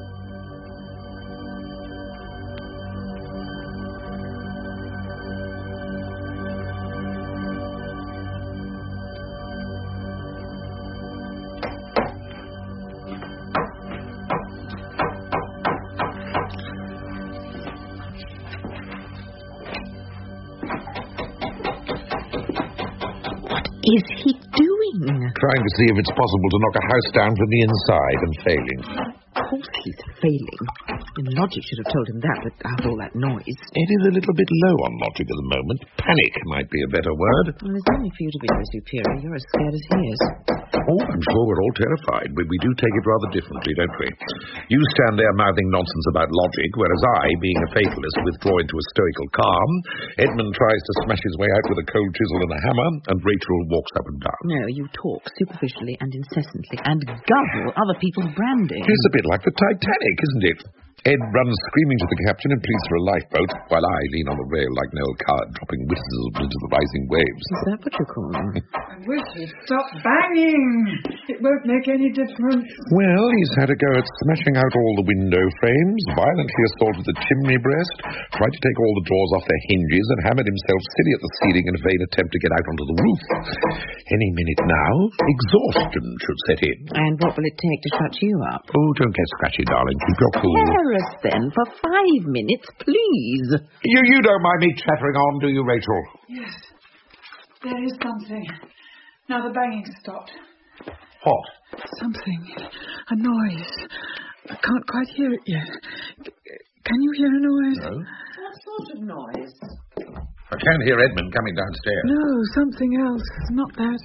Is he doing? Trying to see if it's possible to knock a house down from the inside and failing. Of course he's failing. And logic should have told him that without all that noise. It is a little bit low on logic at the moment. Panic might be a better word. Well, there's only for you to be so superior. You're as scared as he is. Oh, I'm sure we're all terrified, but we do take it rather differently, don't we? You stand there mouthing nonsense about logic, whereas I, being a fatalist, withdraw into a stoical calm. Edmund tries to smash his way out with a cold chisel and a hammer, and Rachel walks up and down. No, you talk superficially and incessantly and guzzle other people's brandy. It's a bit like the Titanic, isn't it? Ed runs screaming to the captain and pleads for a lifeboat, while I lean on the rail like an old coward, dropping witticisms into the rising waves. Is that what you call them? I wish he'd stop banging. It won't make any difference. Well, he's had a go at smashing out all the window frames, violently assaulted the chimney breast, tried to take all the doors off their hinges, and hammered himself silly at the ceiling in a vain attempt to get out onto the roof. Any minute now, exhaustion should set in. And what will it take to shut you up? Oh, don't get scratchy, darling. Keep your cool. Spare us then for 5 minutes, please. You don't mind me chattering on, do you, Rachel? Yes. There is something. Now the banging's stopped. What? Something. A noise. I can't quite hear it yet. Can you hear a noise? No. What sort of noise? I can hear Edmund coming downstairs. No, something else. Not that.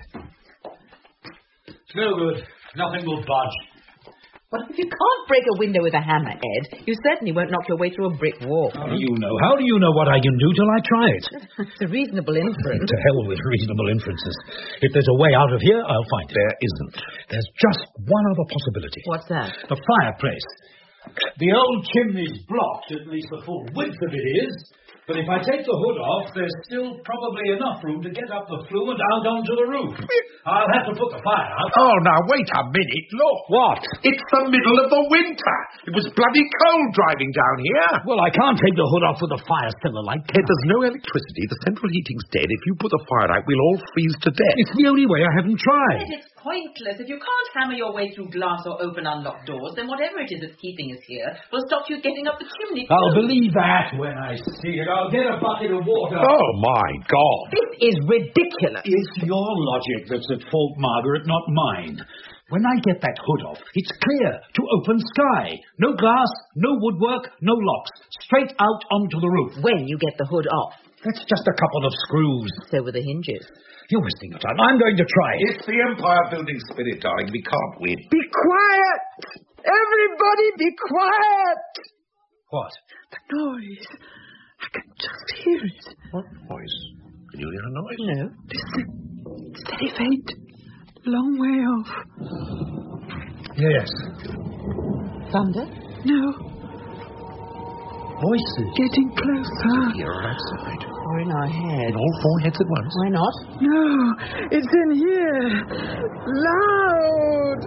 It's no good. Nothing will budge. Well, if you can't break a window with a hammer, Ed, you certainly won't knock your way through a brick wall. How do you know? How do you know what I can do till I try it? It's a reasonable inference. To hell with reasonable inferences. If there's a way out of here, I'll find it. There isn't. There's just one other possibility. What's that? The fireplace. The old chimney's blocked, at least the full width of it is. But if I take the hood off, there's still probably enough room to get up the flue and out onto the roof. I'll have to put the fire out. Oh, now, wait a minute. Look. What? It's the middle of the winter. It was bloody cold driving down here. Well, I can't take the hood off with the fire still alight. There's no electricity. The central heating's dead. If you put the fire out, we'll all freeze to death. It's the only way. I haven't tried. It's pointless. If you can't hammer your way through glass or open unlocked doors, then whatever it is that's keeping us here will stop you getting up the chimney. I'll believe that when I see it. I'll get a bucket of water. Oh, my God. This is ridiculous. It's your logic that's at fault, Margaret, not mine. When I get that hood off, it's clear to open sky. No glass, no woodwork, no locks. Straight out onto the roof. When you get the hood off. That's just a couple of screws. So were the hinges. You're wasting your time. I'm going to try it. It's the Empire building spirit, darling. We can't win. Be quiet! Everybody be quiet! What? The noise. I can just hear it. What noise? Can you hear a noise? No. Listen. It's very faint. Long way off. Yes. Thunder? No. Voices. Getting closer. Here or outside. Or in our heads. All four heads at once. Why not? No, it's in here. Loud.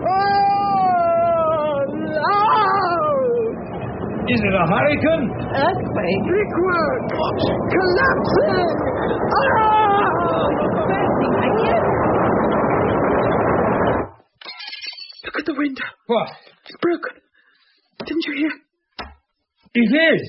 Oh, loud. Is it a hurricane? Earthquake? Brickwork. Collapsing. Look at the window. What? It's broken. Didn't you hear? It is.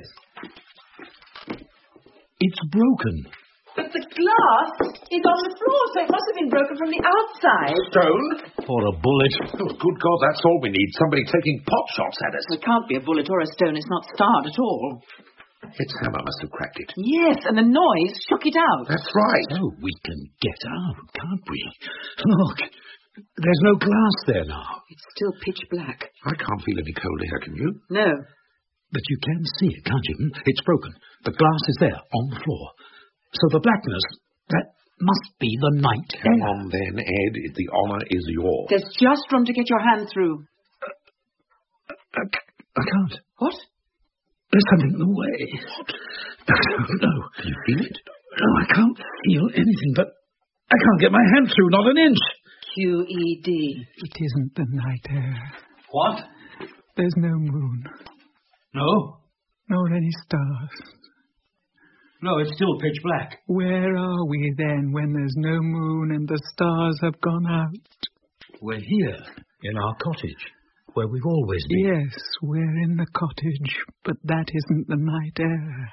It's broken. But the glass is on the floor, so it must have been broken from the outside. Stone? Or a bullet. Oh, good God, that's all we need. Somebody taking pot shots at us. It can't be a bullet or a stone. It's not starred at all. Its hammer must have cracked it. Yes, and the noise shook it out. That's right. Oh, we can get out, can't we? Look, there's no glass there now. It's still pitch black. I can't feel any cold here, can you? No. But you can see it, can't you? It's broken. The glass is there, on the floor. So the blackness, that must be the night Come air. on then, Ed. The honour is yours. There's just room to get your hand through. I can't. What? There's something in the way. What? I don't know. Can you feel it? No, I can't feel anything, but I can't get my hand through, not an inch. QED. It isn't the night air. What? There's no moon. No? Nor any stars. No, it's still pitch black. Where are we then when there's no moon and the stars have gone out? We're here, in our cottage, where we've always been. Yes, we're in the cottage, but that isn't the night air.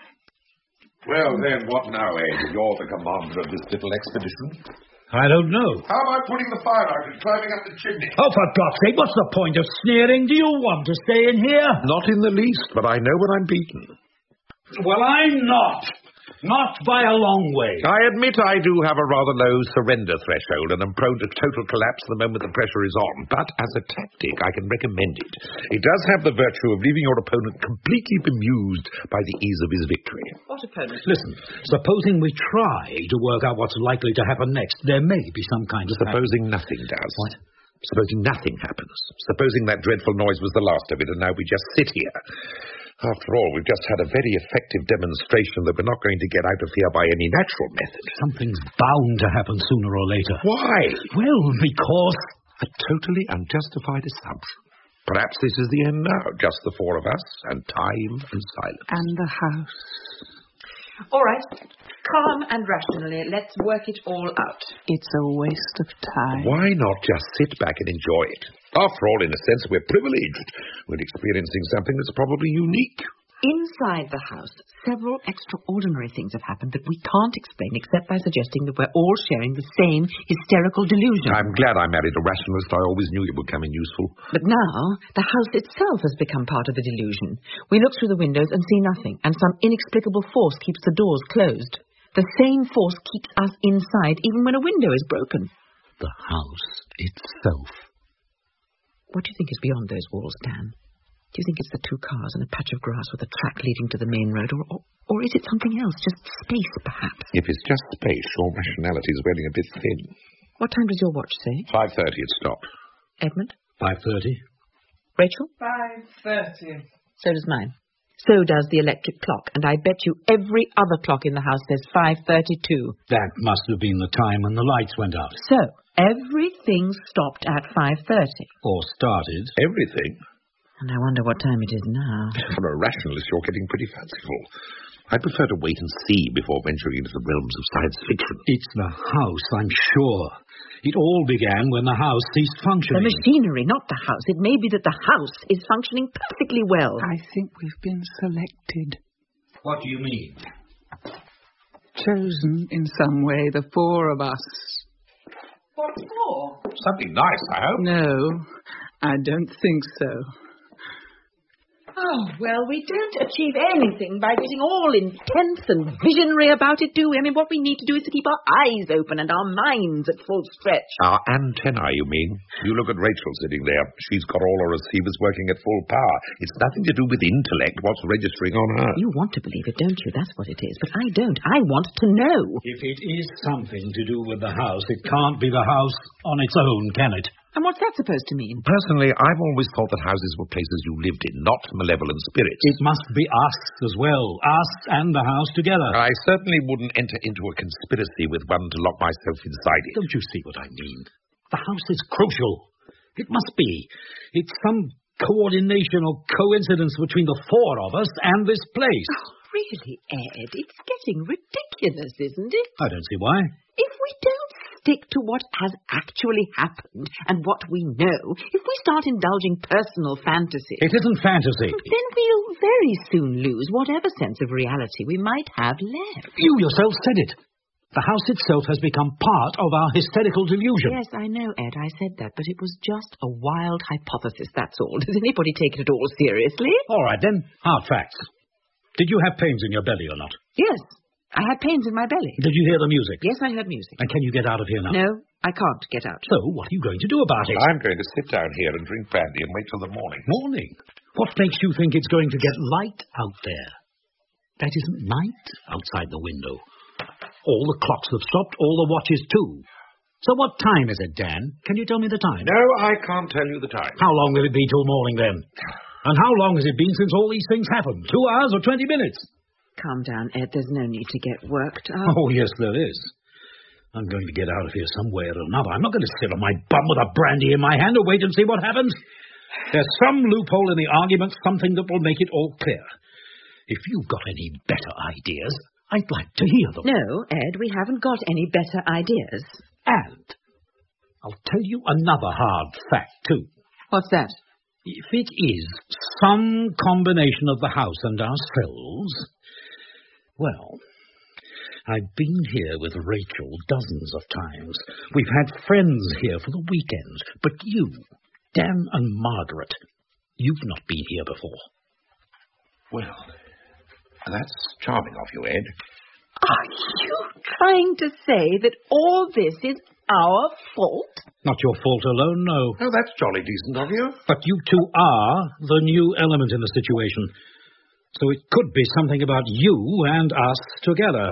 Well, then, what now, Ed? You're the commander of this little expedition. I don't know. How about putting the fire out and climbing up the chimney? Oh, for God's sake, what's the point of sneering? Do you want to stay in here? Not in the least, but I know when I'm beaten. Well, I'm not. Not by a long way. I admit I do have a rather low surrender threshold and am prone to total collapse the moment the pressure is on. But as a tactic, I can recommend it. It does have the virtue of leaving your opponent completely bemused by the ease of his victory. What opponent? Listen, supposing we try to work out what's likely to happen next, there may be some kind of... Supposing nothing does. What? Supposing nothing happens. Supposing that dreadful noise was the last of it and now we just sit here. After all, we've just had a very effective demonstration that we're not going to get out of here by any natural method. Something's bound to happen sooner or later. Why? Well, because... A totally unjustified assumption. Perhaps this is the end now, just the four of us, and time and silence. And the house. All right. Calm and rationally, let's work it all out. It's a waste of time. Why not just sit back and enjoy it? After all, in a sense, we're privileged. We're experiencing something that's probably unique. Inside the house, several extraordinary things have happened that we can't explain except by suggesting that we're all sharing the same hysterical delusion. I'm glad I married a rationalist. I always knew it would come in useful. But now, the house itself has become part of the delusion. We look through the windows and see nothing, and some inexplicable force keeps the doors closed. The same force keeps us inside even when a window is broken. The house itself. What do you think is beyond those walls, Dan? Do you think it's the two cars and a patch of grass with a track leading to the main road, or is it something else, just space, perhaps? If it's just space, your rationality is wearing a bit thin. What time does your watch say? 5:30 it stopped. Edmund? 5:30. Rachel? 5:30. So does mine. So does the electric clock, and I bet you every other clock in the house says 5:32. That must have been the time when the lights went out. So, everything stopped at 5:30. Or started. Everything? And I wonder what time it is now. For a rationalist, you're getting pretty fanciful. I prefer to wait and see before venturing into the realms of science fiction. It's the house, I'm sure. It all began when the house ceased functioning. The machinery, not the house. It may be that the house is functioning perfectly well. I think we've been selected. What do you mean? Chosen in some way, the four of us. What for? Something nice, I hope. No, I don't think so. Oh, well, we don't achieve anything by getting all intense and visionary about it, do we? I mean, what we need to do is to keep our eyes open and our minds at full stretch. Our antennae, you mean? You look at Rachel sitting there. She's got all her receivers working at full power. It's nothing to do with intellect, what's registering on her. You want to believe it, don't you? That's what it is. But I don't. I want to know. If it is something to do with the house, it can't be the house on its own, can it? And what's that supposed to mean? Personally, I've always thought that houses were places you lived in, not malevolent spirits. It must be us as well. Us and the house together. I certainly wouldn't enter into a conspiracy with one to lock myself inside it. Don't you see what I mean? The house is crucial. It must be. It's some coordination or coincidence between the four of us and this place. Oh, really, Ed? It's getting ridiculous, isn't it? I don't see why. If we don't stick to what has actually happened and what we know, if we start indulging personal fantasies... It isn't fantasy. Then we'll very soon lose whatever sense of reality we might have left. You yourself said it. The house itself has become part of our hysterical delusion. Yes, I know, Ed, I said that, but it was just a wild hypothesis, that's all. Does anybody take it at all seriously? All right, then. Hard facts. Did you have pains in your belly or not? Yes, I had pains in my belly. Did you hear the music? Yes, I heard music. And can you get out of here now? No, I can't get out. So, what are you going to do about it? I'm going to sit down here and drink brandy and wait till the morning. Morning? What makes you think it's going to get light out there? That isn't night outside the window. All the clocks have stopped, all the watches too. So what time is it, Dan? Can you tell me the time? No, I can't tell you the time. How long will it be till morning, then? And how long has it been since all these things happened? 2 hours or 20 minutes? Calm down, Ed. There's no need to get worked up. Oh, yes, there is. I'm going to get out of here some way or another. I'm not going to sit on my bum with a brandy in my hand and wait and see what happens. There's some loophole in the argument, something that will make it all clear. If you've got any better ideas, I'd like to hear them. No, Ed, we haven't got any better ideas. And I'll tell you another hard fact, too. What's that? If it is some combination of the house and ourselves, well, I've been here with Rachel dozens of times. We've had friends here for the weekend. But you, Dan and Margaret, you've not been here before. Well, that's charming of you, Ed. Are you trying to say that all this is our fault? Not your fault alone, no. Oh, that's jolly decent of you. But you two are the new element in the situation. So it could be something about you and us together.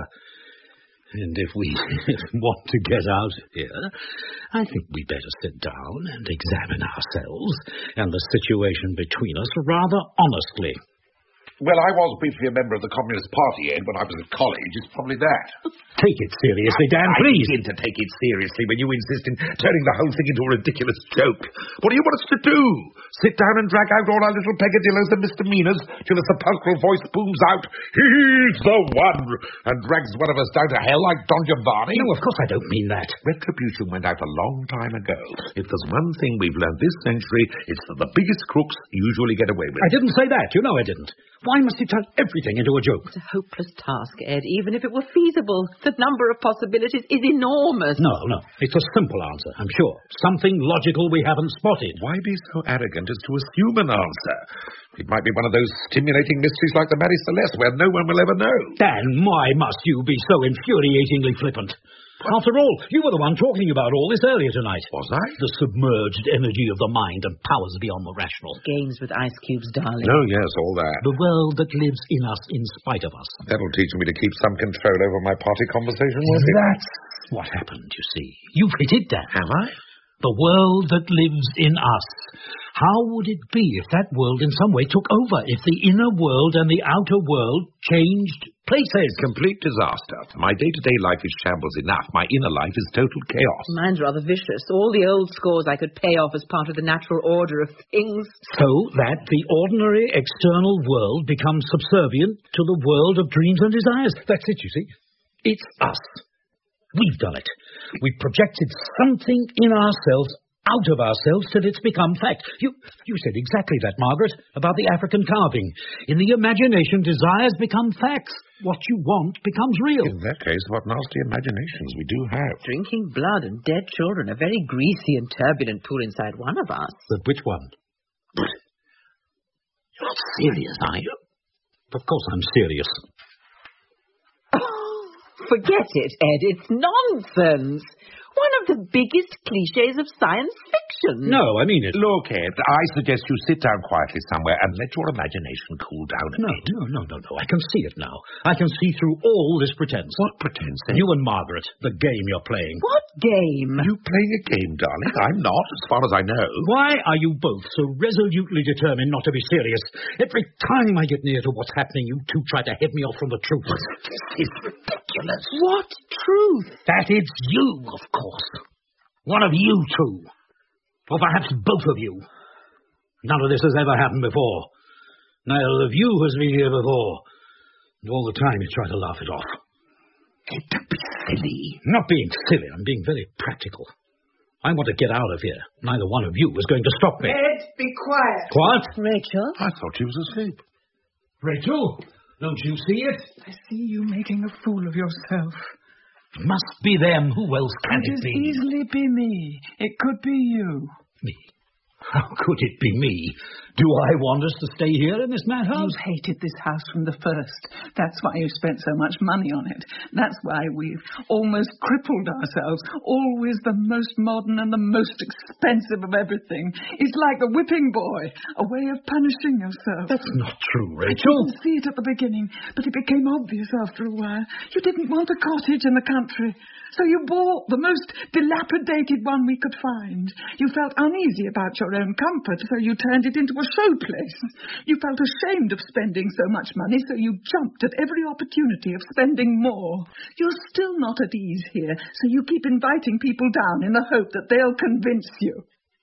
And if we want to get out of here, I think we better sit down and examine ourselves and the situation between us rather honestly. Well, I was briefly a member of the Communist Party, Ed, when I was at college. It's probably that. Take it seriously, Dan, please. I begin to take it seriously when you insist in turning the whole thing into a ridiculous joke. What do you want us to do? Sit down and drag out all our little peccadillos and misdemeanors till a sepulchral voice booms out, "He's the one!" and drags one of us down to hell like Don Giovanni? No, of course I don't mean that. Retribution went out a long time ago. If there's one thing we've learned this century, it's that the biggest crooks usually get away with it. I didn't say that. You know I didn't. Why must you turn everything into a joke? It's a hopeless task, Ed. Even if it were feasible, the number of possibilities is enormous. No. It's a simple answer, I'm sure. Something logical we haven't spotted. Why be so arrogant as to assume an answer? It might be one of those stimulating mysteries like the Mary Celeste, where no one will ever know. Dan, why must you be so infuriatingly flippant? After all, you were the one talking about all this earlier tonight. Was I? The submerged energy of the mind and powers beyond the rational. Games with ice cubes, darling. Oh, yes, all that. The world that lives in us in spite of us. That'll teach me to keep some control over my party conversation, won't it? That's what happened, you see. You've hit it, Dan. Have I? The world that lives in us. How would it be if that world in some way took over? If the inner world and the outer world changed places? Complete disaster. My day-to-day life is shambles enough. My inner life is total chaos. Mine's rather vicious. All the old scores I could pay off as part of the natural order of things. So that the ordinary external world becomes subservient to the world of dreams and desires. That's it, you see. It's us. We've done it. We've projected something in ourselves out of ourselves till it's become fact. You said exactly that, Margaret, about the African carving. In the imagination, desires become facts. What you want becomes real. In that case, what nasty imaginations we do have. Drinking blood and dead children, a very greasy and turbulent pool inside one of us. But which one? not serious, are you? Of course I'm serious. Forget it, Ed. It's nonsense. One of the biggest clichés of science fiction. No, I mean it. Look, Ed, I suggest you sit down quietly somewhere and let your imagination cool down a bit. No. I can see it now. I can see through all this pretense. What pretense, Ed? You and Margaret, the game you're playing. What game? You playing a game, darling? I'm not, as far as I know. Why are you both so resolutely determined not to be serious? Every time I get near to what's happening, you two try to head me off from the truth. This is ridiculous. What truth? That it's you, of course. One of you two. Or perhaps both of you. None of this has ever happened before. Neither of you has been here before. And all the time you try to laugh it off. Don't be silly. Not being silly, I'm being very practical. I want to get out of here. Neither one of you is going to stop me. Ed, be quiet. What? Rachel? I thought she was asleep. Rachel, don't you see it? I see you making a fool of yourself. It must be them. Who else can It it be? easily be me. It could be you. Me? How could it be me? Do I want us to stay here in this madhouse? You've hated this house from the first. That's why you spent so much money on it. That's why we've almost crippled ourselves. Always the most modern and the most expensive of everything. It's like the whipping boy, a way of punishing yourself. That's not true, I Rachel. didn't see it at the beginning, but it became obvious after a while. You didn't want a cottage in the country, so you bought the most dilapidated one we could find. You felt uneasy about your own comfort, so you turned it into a showplace. You felt ashamed of spending so much money, so you jumped at every opportunity of spending more. You're still not at ease here, so you keep inviting people down in the hope that they'll convince you.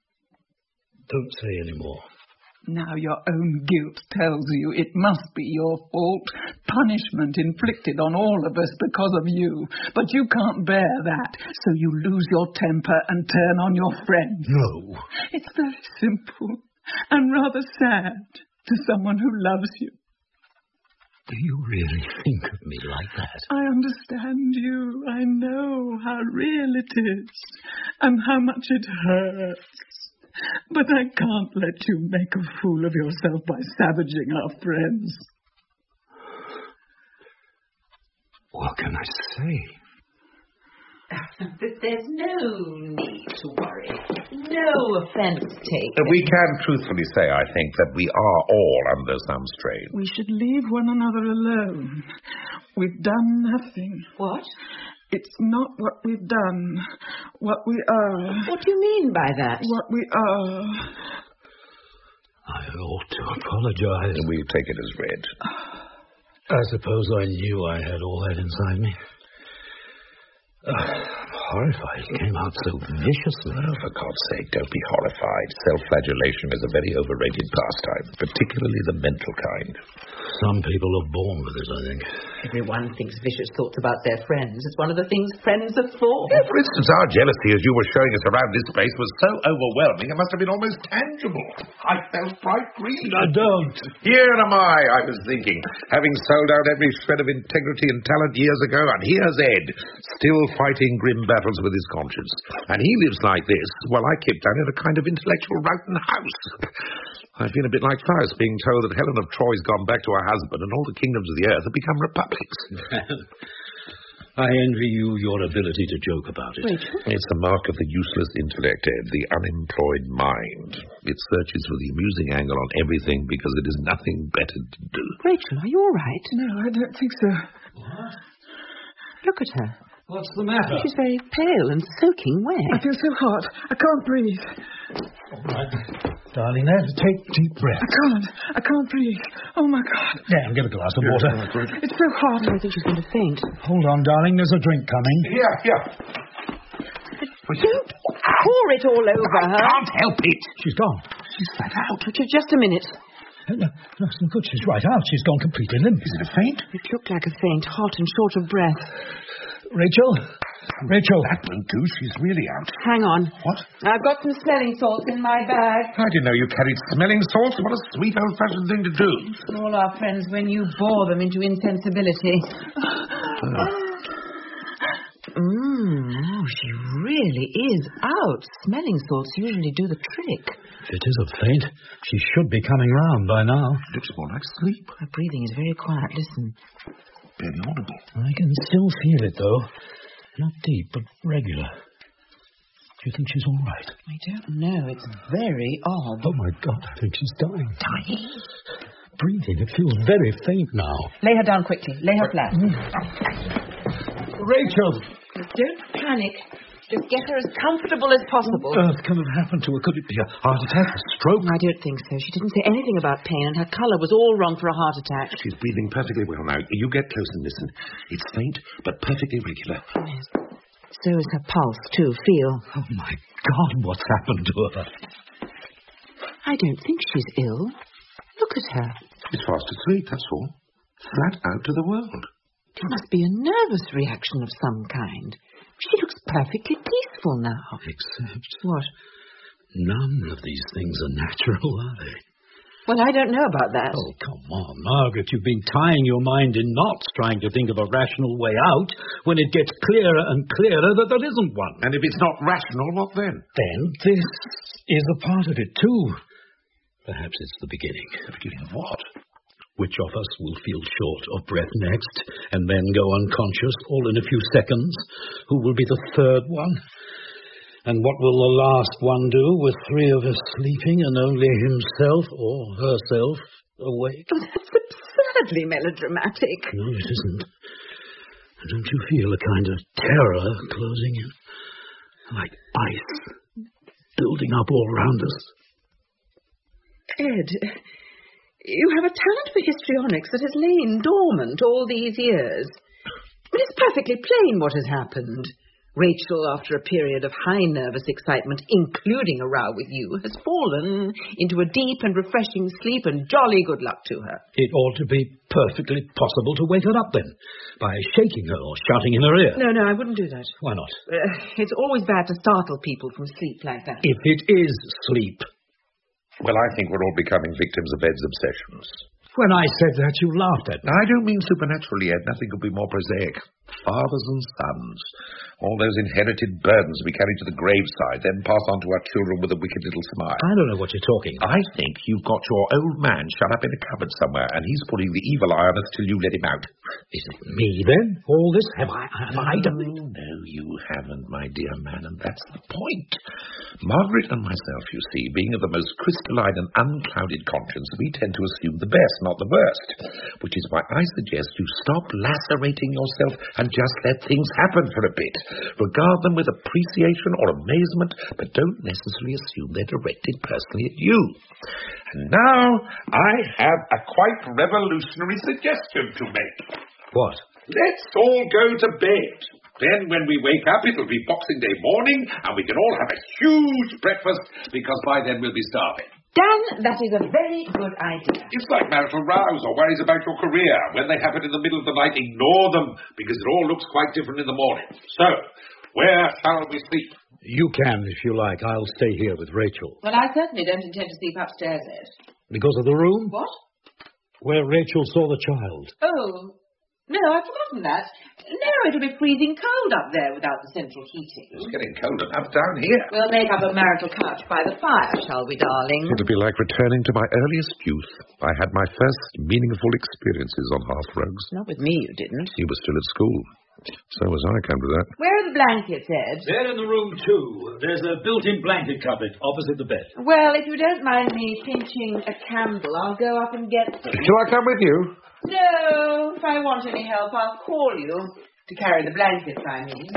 Don't say any more. Now your own guilt tells you it must be your fault. Punishment inflicted on all of us because of you. But you can't bear that, so you lose your temper and turn on your friends. No. It's very simple and rather sad to someone who loves you. Do you really think of me like that? I understand you. I know how real it is and how much it hurts. But I can't let you make a fool of yourself by savaging our friends. What can I say? There's no need to worry. No offense taken. We can truthfully say, I think, that we are all under some strain. We should leave one another alone. We've done nothing. What? It's not what we've done, what we are. What do you mean by that? What we are. I ought to apologize. We take it as read. I suppose I knew I had all that inside me. I'm horrified. It came out so viciously. Oh, for God's sake, don't be horrified. Self-flagellation is a very overrated pastime, particularly the mental kind. Some people are born with it, I think. Everyone thinks vicious thoughts about their friends. It's one of the things friends are for. Yeah, for instance, our jealousy, as you were showing us around this place, was so overwhelming it must have been almost tangible. I felt bright green. I don't. Here am I was thinking, having sold out every shred of integrity and talent years ago, and here's Ed, still fighting grim battles with his conscience. And he lives like this, while I keep down in a kind of intellectual Rowton house. I feel a bit like Faust being told that Helen of Troy's gone back to her husband and all the kingdoms of the earth have become republics. I envy you your ability to joke about it. Rachel? It's a mark of the useless intellect, Ed, the unemployed mind. It searches for the amusing angle on everything because it is nothing better to do. Rachel, are you all right? No, I don't think so. What? Look at her. What's the matter? She's very pale and soaking I wet. feel so hot. I can't breathe. All right. Darling, now take deep breaths. I can't breathe. Oh, my God. There, get a glass of water. It's so hot. I think she's going to faint. Hold on, darling. There's a drink coming. Here. Don't pour it all over her. Can't help it. She's gone. She's flat out. Richard, just a minute. No, it's no good. She's right out. She's gone completely limp. Is it a faint? It looked like a faint, hot and short of breath. Rachel? That won't do. She's really out. Hang on. What? I've got some smelling salts in my bag. I didn't know you carried smelling salts. What a sweet old-fashioned thing to do. For all our friends when you bore them into insensibility. Oh, she really is out. Smelling salts usually do the trick. If it is a faint, she should be coming round by now. Looks more like sleep. Her breathing is very quiet. Listen. Barely audible. I can still feel it, though. Not deep, but regular. Do you think she's all right? I don't know. It's very odd. Oh, my God, I think she's dying. Dying? Breathing, it feels very faint now. Lay her down quickly. Lay her flat. Rachel! Don't panic. Just get her as comfortable as possible. What on earth can have happened to her? Could it be a heart attack, a stroke? I don't think so. She didn't say anything about pain, and her colour was all wrong for a heart attack. She's breathing perfectly well now. You get close and listen. It's faint, but perfectly regular. Yes. So is her pulse, too. Feel. Oh, my God, what's happened to her? I don't think she's ill. Look at her. She's fast asleep, that's all. Flat out to the world. It must be a nervous reaction of some kind. She looks perfectly peaceful now. Except What? none of these things are natural, are they? Well, I don't know about that. Oh, come on, Margaret. You've been tying your mind in knots trying to think of a rational way out when it gets clearer and clearer that there isn't one. And if it's not rational, what then? Then this is a part of it, too. Perhaps it's the beginning. The beginning of what? Which of us will feel short of breath next, and then go unconscious all in a few seconds? Who will be the third one? And what will the last one do with three of us sleeping and only himself or herself awake? Oh, that's absurdly melodramatic. No, it isn't. Don't you feel a kind of terror closing in? Like ice building up all round us? Ed, you have a talent for histrionics that has lain dormant all these years. But it's perfectly plain what has happened. Rachel, after a period of high nervous excitement, including a row with you, has fallen into a deep and refreshing sleep, and jolly good luck to her. It ought to be perfectly possible to wake her up then, by shaking her or shouting in her ear. No, I wouldn't do that. Why not? It's always bad to startle people from sleep like that. If it is sleep. Well, I think we're all becoming victims of Ed's obsessions. When I said that, you laughed at me. I don't mean supernaturally, Ed. Nothing could be more prosaic. Fathers and sons. All those inherited burdens we carry to the graveside, then pass on to our children with a wicked little smile. I don't know what you're talking about. I think you've got your old man shut up in a cupboard somewhere, and he's putting the evil eye on us till you let him out. Is it me, then? All this? Have I done it? No, you haven't, my dear man, and that's the point. Margaret and myself, you see, being of the most crystalline and unclouded conscience, we tend to assume the best, not the worst. Which is why I suggest you stop lacerating yourself and just let things happen for a bit. Regard them with appreciation or amazement, but don't necessarily assume they're directed personally at you. And now I have a quite revolutionary suggestion to make. What? Let's all go to bed. Then when we wake up, it'll be Boxing Day morning, and we can all have a huge breakfast, because by then we'll be starving. Dan, that is a very good idea. It's like marital rows or worries about your career. When they happen in the middle of the night, ignore them, because it all looks quite different in the morning. So, where shall we sleep? You can, if you like. I'll stay here with Rachel. Well, I certainly don't intend to sleep upstairs, Ed. Because of the room? What? Where Rachel saw the child. Oh, no, I've forgotten that. No, it'll be freezing cold up there without the central heating. It's getting cold enough down here. We'll make up a marital couch by the fire, shall we, darling? It'll be like returning to my earliest youth. I had my first meaningful experiences on hearthrugs. Not with me, you didn't. You were still at school. So was I, come to that. Where are the blankets, Ed? They're in the room, too. There's a built-in blanket cupboard opposite the bed. Well, if you don't mind me pinching a candle, I'll go up and get them. Shall I come with you? No, if I want any help, I'll call you. To carry the blankets, I mean.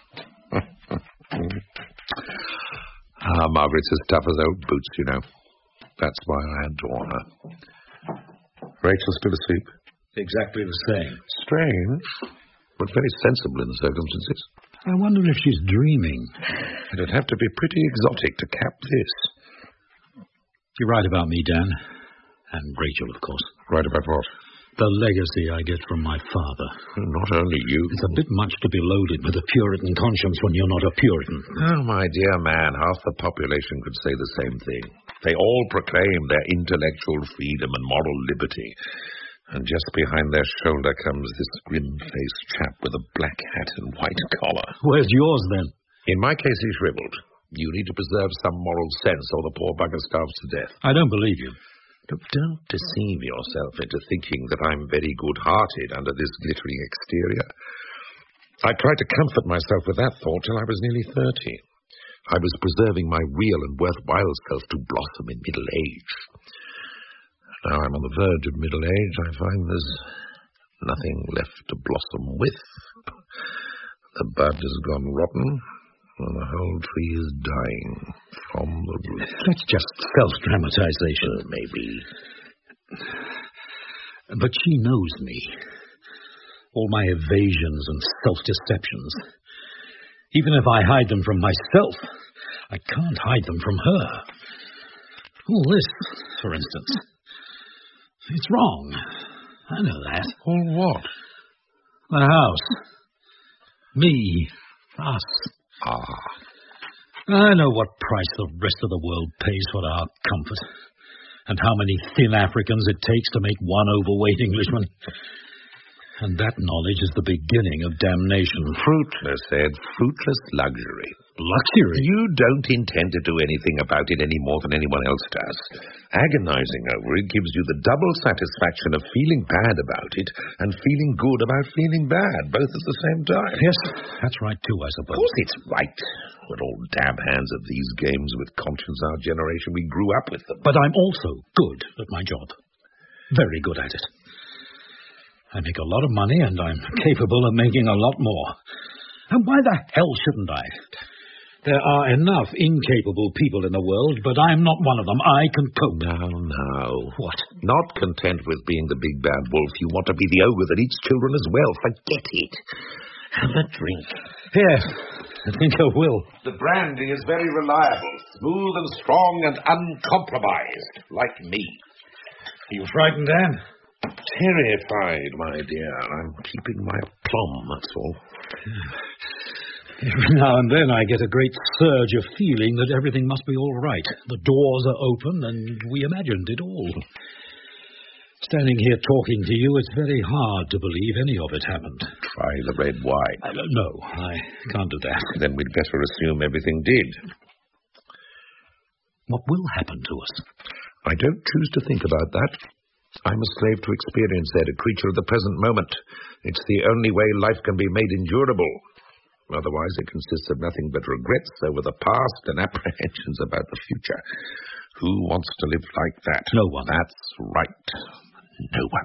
Margaret's as tough as old boots, you know. That's why I adore her. Rachel's still asleep? Exactly the same. Strange, but very sensible in the circumstances. I wonder if she's dreaming. It'd have to be pretty exotic to cap this. You're right about me, Dan. And Rachel, of course. Right about what? The legacy I get from my father. Not only you. It's a bit much to be loaded with a Puritan conscience when you're not a Puritan. Oh, my dear man, half the population could say the same thing. They all proclaim their intellectual freedom and moral liberty. And just behind their shoulder comes this grim-faced chap with a black hat and white collar. Where's yours, then? In my case, he shriveled. You need to preserve some moral sense, or the poor bugger starves to death. I don't believe you. Don't deceive yourself into thinking that I'm very good-hearted under this glittering exterior. I tried to comfort myself with that thought till I was nearly 30. I was preserving my real and worthwhile self to blossom in middle age. Now I'm on the verge of middle age, I find there's nothing left to blossom with. The bud has gone rotten, and the whole tree is dying from the root. That's just self-dramatization. Maybe. But she knows me. All my evasions and self-deceptions. Even if I hide them from myself, I can't hide them from her. All this, for instance. It's wrong. I know that. All what? The house. Me. Us. I know what price the rest of the world pays for our comfort, and how many thin Africans it takes to make one overweight Englishman. And that knowledge is the beginning of damnation. Fruitless, Ed. Fruitless luxury. Luxury? You don't intend to do anything about it any more than anyone else does. Agonizing over it gives you the double satisfaction of feeling bad about it and feeling good about feeling bad, both at the same time. Yes, that's right too, I suppose. Of course it's right. We're all dab hands at these games with conscience, our generation. We grew up with them. But I'm also good at my job. Very good at it. I make a lot of money, and I'm capable of making a lot more. And why the hell shouldn't I? There are enough incapable people in the world, but I'm not one of them. I can cope. No. What? Not content with being the big bad wolf, you want to be the ogre that eats children as well. Forget it. Have a drink. Yes, I think I will. The brandy is very reliable, smooth and strong and uncompromised, like me. Are you frightened, Anne? Terrified, my dear. I'm keeping my aplomb, that's all. Every now and then I get a great surge of feeling that everything must be all right. The doors are open and we imagined it all. Standing here talking to you, it's very hard to believe any of it happened. Try the red wine. No, I can't do that. Then we'd better assume everything did. What will happen to us? I don't choose to think about that. I'm a slave to experience, Ed, a creature of the present moment. It's the only way life can be made endurable. Otherwise, it consists of nothing but regrets over the past and apprehensions about the future. Who wants to live like that? No one. That's right. No one.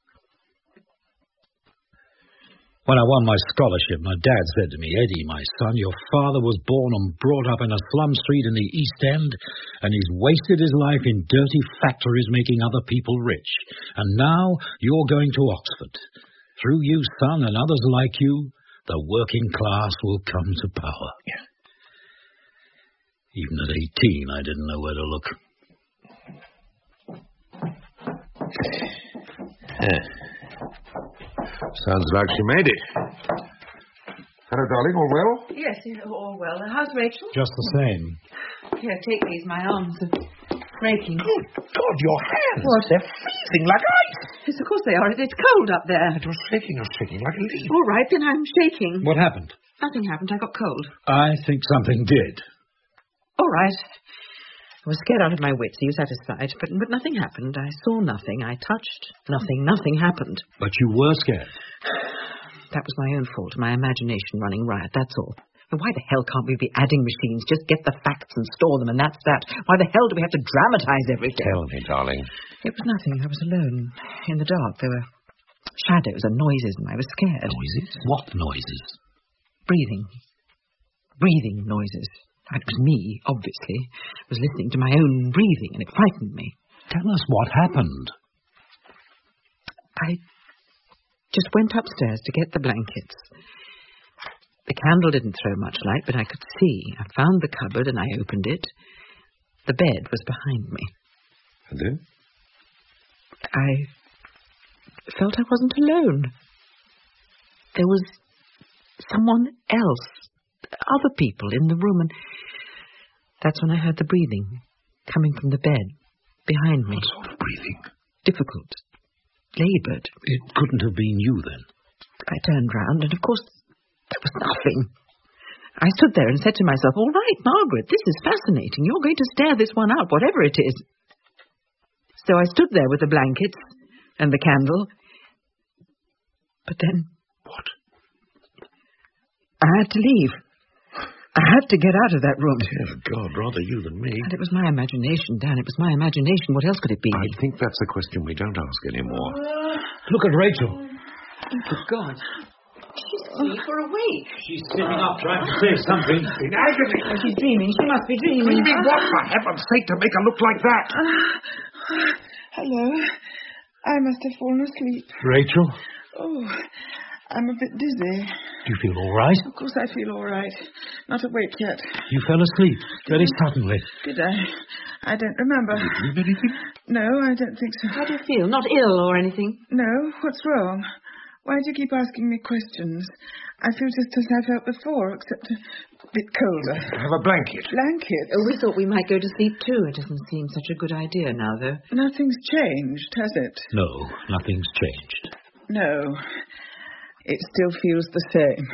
When I won my scholarship, my dad said to me, "Eddie, my son, your father was born and brought up in a slum street in the East End, and he's wasted his life in dirty factories making other people rich. And now you're going to Oxford. Through you, son, and others like you, the working class will come to power." Yeah. Even at 18, I didn't know where to look. Sounds like she made it. Hello, darling, all well? Yes, all well. How's Rachel? Just the same. Here, take these. My arms are breaking. Good God, your hands. What? They're freezing like ice. Yes, of course they are. It's cold up there. You're shaking like a leaf. All right, then I'm shaking. What happened? Nothing happened. I got cold. I think something did. All right. I was scared out of my wits. Are you satisfied? But nothing happened. I saw nothing. I touched nothing. Nothing happened. But you were scared. That was my own fault. My imagination running riot. That's all. And why the hell can't we be adding machines? Just get the facts and store them, and that's that. Why the hell do we have to dramatize everything? Tell me, darling. It was nothing. I was alone. In the dark. There were shadows and noises, and I was scared. Noises? What noises? Breathing. Breathing noises. And it was me, obviously. I was listening to my own breathing, and it frightened me. Tell us what happened. I just went upstairs to get the blankets. The candle didn't throw much light, but I could see. I found the cupboard and I opened it. The bed was behind me. And then? I felt I wasn't alone. There was someone else, other people in the room, and that's when I heard the breathing coming from the bed behind me. What sort of breathing? Difficult. Laboured. It couldn't have been you, then. I turned round, and of course, there was nothing. I stood there and said to myself, all right, Margaret, this is fascinating. You're going to stare this one out, whatever it is. So I stood there with the blankets and the candle. But then... What? I had to leave. I had to get out of that room. Dear God, rather you than me. And it was my imagination, Dan. It was my imagination. What else could it be? I think that's a question we don't ask anymore. Look at Rachel. Good God. She's asleep or awake. She's sitting up trying to say something. In agony. Oh, she's dreaming. She must be dreaming. Dreaming what, for heaven's sake, to make her look like that? Hello. I must have fallen asleep. Rachel, Oh, I'm a bit dizzy. do you feel all right? Of course I feel all right. Not awake yet. You fell asleep very suddenly. Did I? I don't remember. Dream anything? No, I don't think so. How do you feel? Not ill or anything? No, what's wrong? Why do you keep asking me questions? I feel just as I felt before, except a bit colder. Have a blanket. Blanket? Oh, we thought we might go to sleep too. It doesn't seem such a good idea now, though. Nothing's changed, has it? No, nothing's changed. No. It still feels the same.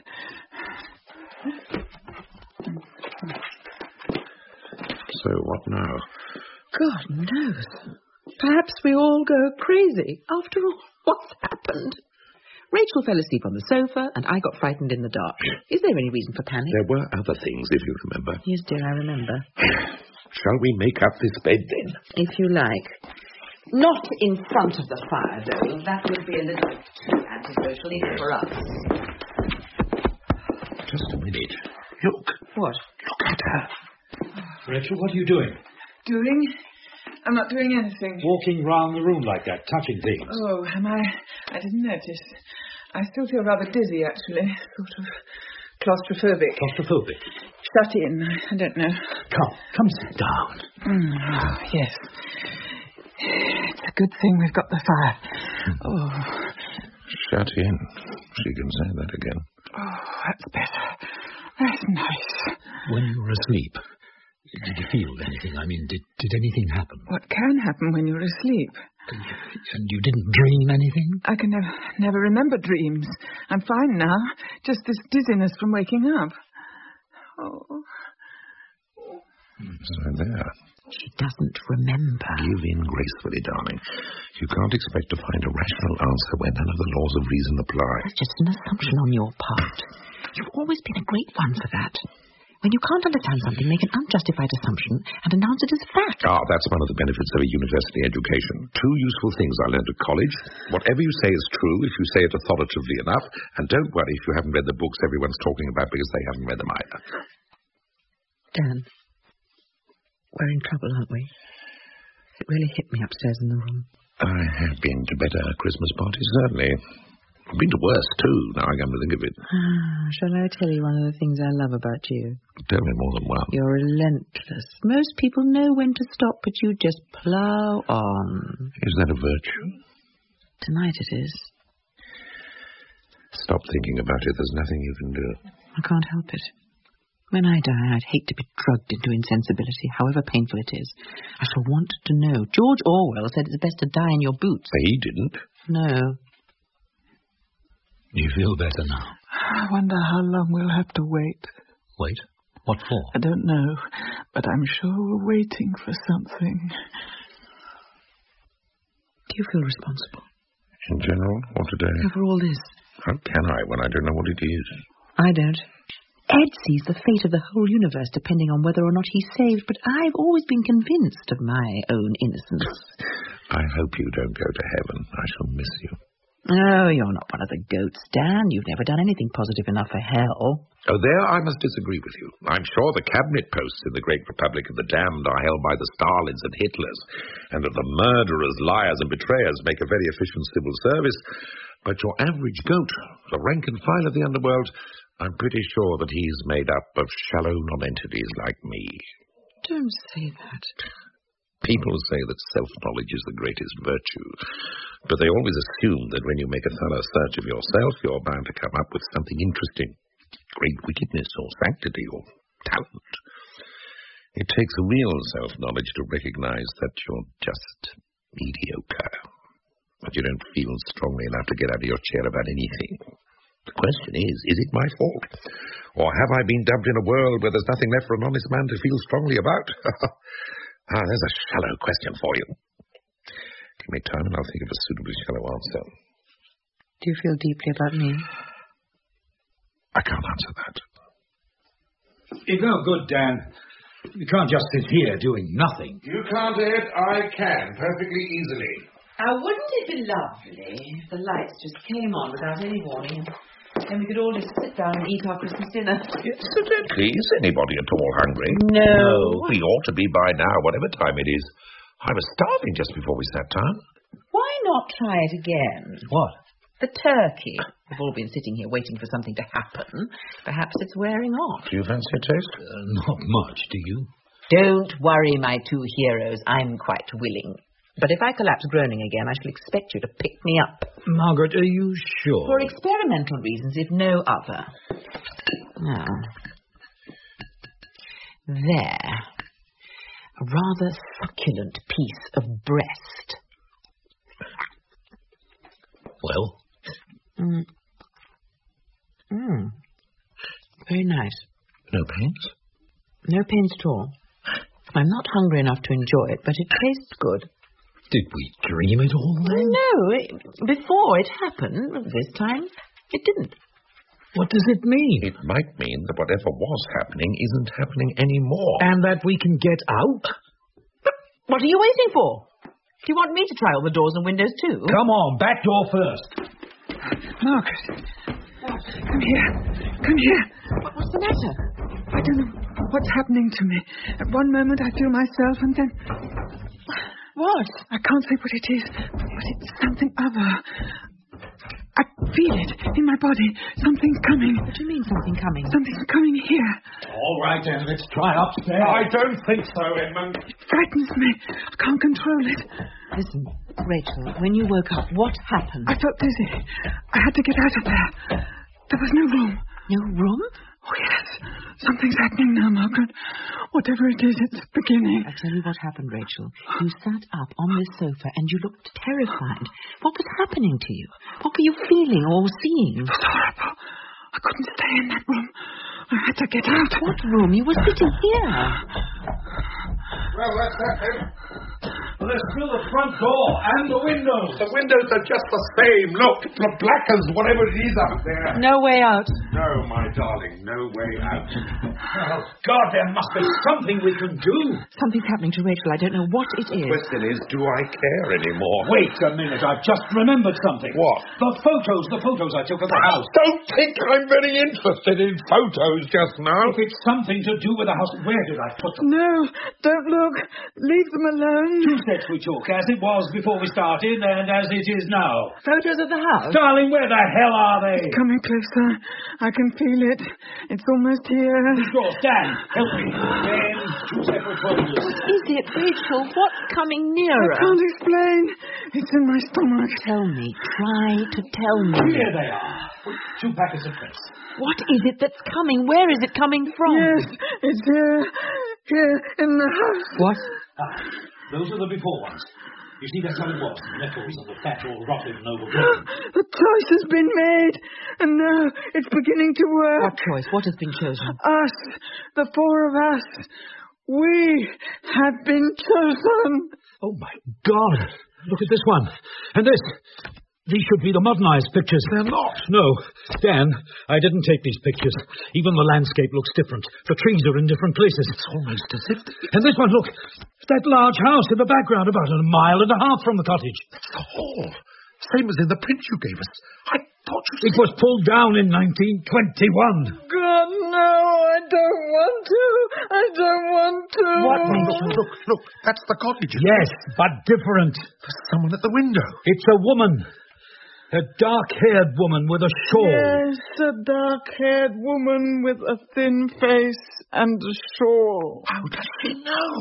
So what now? God knows. Perhaps we all go crazy. After all, what's happened? Rachel fell asleep on the sofa, and I got frightened in the dark. Is there any reason for panic? There were other things, if you remember. Yes, dear, I remember. Shall we make up this bed, then? If you like. Not in front of the fire, though. That would be a little too antisocial, even for us. Just a minute. Look. What? Look at her. Rachel, what are you doing? Doing? I'm not doing anything. Walking round the room like that, touching things. Oh, am I? I didn't notice. I still feel rather dizzy, actually. Sort of claustrophobic. Claustrophobic? Shut in. I don't know. Come sit down. Oh, yes. It's a good thing we've got the fire. Oh. Shut in. She can say that again. Oh, that's better. That's nice. When you were asleep, did you feel anything? I mean, did anything happen? What can happen when you're asleep? And you didn't dream anything? I can never remember dreams. I'm fine now. Just this dizziness from waking up. Oh. So there. She doesn't remember. Give in gracefully, darling. You can't expect to find a rational answer where none of the laws of reason apply. That's just an assumption on your part. You've always been a great one for that. When you can't understand something, make an unjustified assumption and announce it as fact. Ah, that's one of the benefits of a university education. Two useful things I learned at college. Whatever you say is true if you say it authoritatively enough, and don't worry if you haven't read the books everyone's talking about because they haven't read them either. Dan, we're in trouble, aren't we? It really hit me upstairs in the room. I have been to better Christmas parties, certainly. I've been to worse, too, now I come to think of it. Shall I tell you one of the things I love about you? Tell me more than one. You're relentless. Most people know when to stop, but you just plough on. Is that a virtue? Tonight it is. Stop thinking about it. There's nothing you can do. I can't help it. When I die, I'd hate to be drugged into insensibility, however painful it is. I shall want to know. George Orwell said it's best to die in your boots. He didn't. No. You feel better now? I wonder how long we'll have to wait. Wait? What for? I don't know, but I'm sure we're waiting for something. Do you feel responsible? In general, or today? For all this? How can I when I don't know what it is? I don't. Ed sees the fate of the whole universe depending on whether or not he's saved, but I've always been convinced of my own innocence. I hope you don't go to heaven. I shall miss you. Oh, you're not one of the goats, Dan. You've never done anything positive enough for hell. Oh, there I must disagree with you. I'm sure the cabinet posts in the Great Republic of the Damned are held by the Stalins and Hitlers, and that the murderers, liars, and betrayers make a very efficient civil service. But your average goat, the rank and file of the underworld, I'm pretty sure that he's made up of shallow nonentities like me. Don't say that. People say that self-knowledge is the greatest virtue, but they always assume that when you make a thorough search of yourself, you're bound to come up with something interesting. Great wickedness or sanctity or talent. It takes real self-knowledge to recognize that you're just mediocre, but you don't feel strongly enough to get out of your chair about anything. The question is it my fault? Or have I been dumped in a world where there's nothing left for an honest man to feel strongly about? There's a shallow question for you. Give me time and I'll think of a suitably shallow answer. Do you feel deeply about me? I can't answer that. It's no good, Dan. You can't just sit here doing nothing. You can't, Ed. I can, perfectly easily. Now, wouldn't it be lovely if the lights just came on without any warning, and we could all just sit down and eat our Christmas dinner? Incidentally, is anybody at all hungry? No. We ought to be by now, whatever time it is. I was starving just before we sat down. Why not try it again? What? The turkey. We've all been sitting here waiting for something to happen. Perhaps it's wearing off. Do you fancy a taste? Not much, do you? Don't worry, my two heroes. I'm quite willing. But if I collapse groaning again, I shall expect you to pick me up. Margaret, are you sure? For experimental reasons, if no other. Now, there. A rather succulent piece of breast. Well? Very nice. No pains? No pains at all. I'm not hungry enough to enjoy it, but it tastes good. Did we dream it all then? No, before it happened. This time, it didn't. What does it mean? It might mean that whatever was happening isn't happening anymore. And that we can get out? But what are you waiting for? Do you want me to try all the doors and windows too? Come on, back door first. Margaret. Come here. Come here. What's the matter? I don't know what's happening to me. At one moment I feel myself and then... What? I can't say what it is, but it's something other. I feel it in my body. Something's coming. What do you mean something coming? Something's coming here. All right, then, let's try upstairs. I don't think so, Edmund. It frightens me. I can't control it. Listen, Rachel, when you woke up, what happened? I felt dizzy. I had to get out of there. There was no room. No room? Oh, yes. Something's happening now, Margaret. Whatever it is, it's beginning. I'll tell you what happened, Rachel. You sat up on this sofa and you looked terrified. What was happening to you? What were you feeling or seeing? It was horrible. I couldn't stay in that room. I had to get out. What room? You were sitting here. Well, that's happened. Well, there's still the front door and the windows. The windows are just the same. Look, black as whatever it is out there. No way out. No, my darling, no way out. Oh, God, there must be something we can do. Something's happening to Rachel. I don't know what it is. The question is, do I care anymore? Wait a minute, I've just remembered something. What? The photos I took of the house. Don't think I'm very interested in photos just now. If it's something to do with the house, where did I put them? No, don't look. Leave them alone. Two sets we took, as it was before we started and as it is now. Photos of the house? Darling, where the hell are they? Coming closer. I can feel it. It's almost here. Sure, Stan, help me. Then two separate folders. What is it, Rachel? What's coming nearer? I can't explain. It's in my stomach. Tell me. Try to tell me. Here they are. Two packets of prints. What is it that's coming? Where is it coming from? Yes, it's here. Here in the house. What? Those are the before ones. You see, that's how it was. The metals of the fat all rotted and overgrown. The choice has been made, and now it's beginning to work. What choice? What has been chosen? Us, the four of us, we have been chosen. Oh, my God. Look at this one. And this. These should be the modernized pictures. They're not. No. Dan, I didn't take these pictures. Even the landscape looks different. The trees are in different places. It's almost as if... And this one, look. That large house in the background, about a mile and a half from the cottage. It's the hall. Same as in the print you gave us. I thought you It was pulled down in 1921. God, no, I don't want to. I don't want to. What? Look. That's the cottage. Yes, but different. There's someone at the window. It's a woman. A dark-haired woman with a shawl. Yes, a dark-haired woman with a thin face and a shawl. How does she know?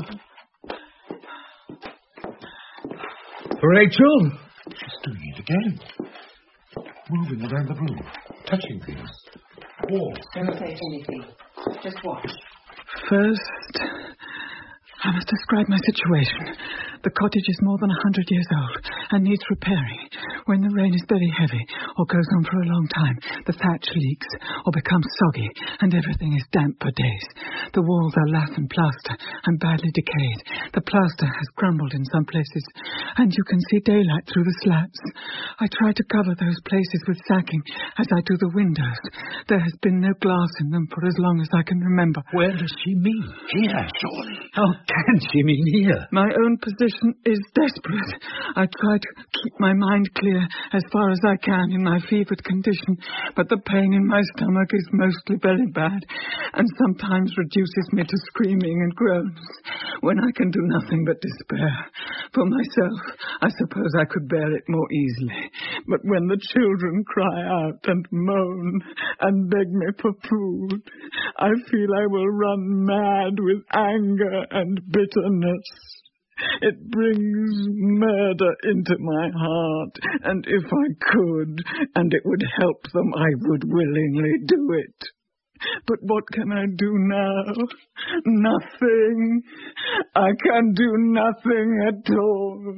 Rachel? She's doing it again. Moving around the room. Touching things. Walls. Don't say anything. Just watch. First, I must describe my situation. The cottage is more than 100 years old and needs repairing. When the rain is very heavy or goes on for a long time, the thatch leaks or becomes soggy and everything is damp for days. The walls are lath and plaster and badly decayed. The plaster has crumbled in some places and you can see daylight through the slats. I try to cover those places with sacking as I do the windows. There has been no glass in them for as long as I can remember. Where does she mean? Here, surely. How can she mean here? My own position is desperate. I try to keep my mind clear as far as I can in my fevered condition, but the pain in my stomach is mostly very bad and sometimes reduces me to screaming and groans when I can do nothing but despair. For myself, I suppose I could bear it more easily, but when the children cry out and moan and beg me for food, I feel I will run mad with anger and bitterness. It brings murder into my heart, and if I could, and it would help them, I would willingly do it. But what can I do now? Nothing. I can do nothing at all.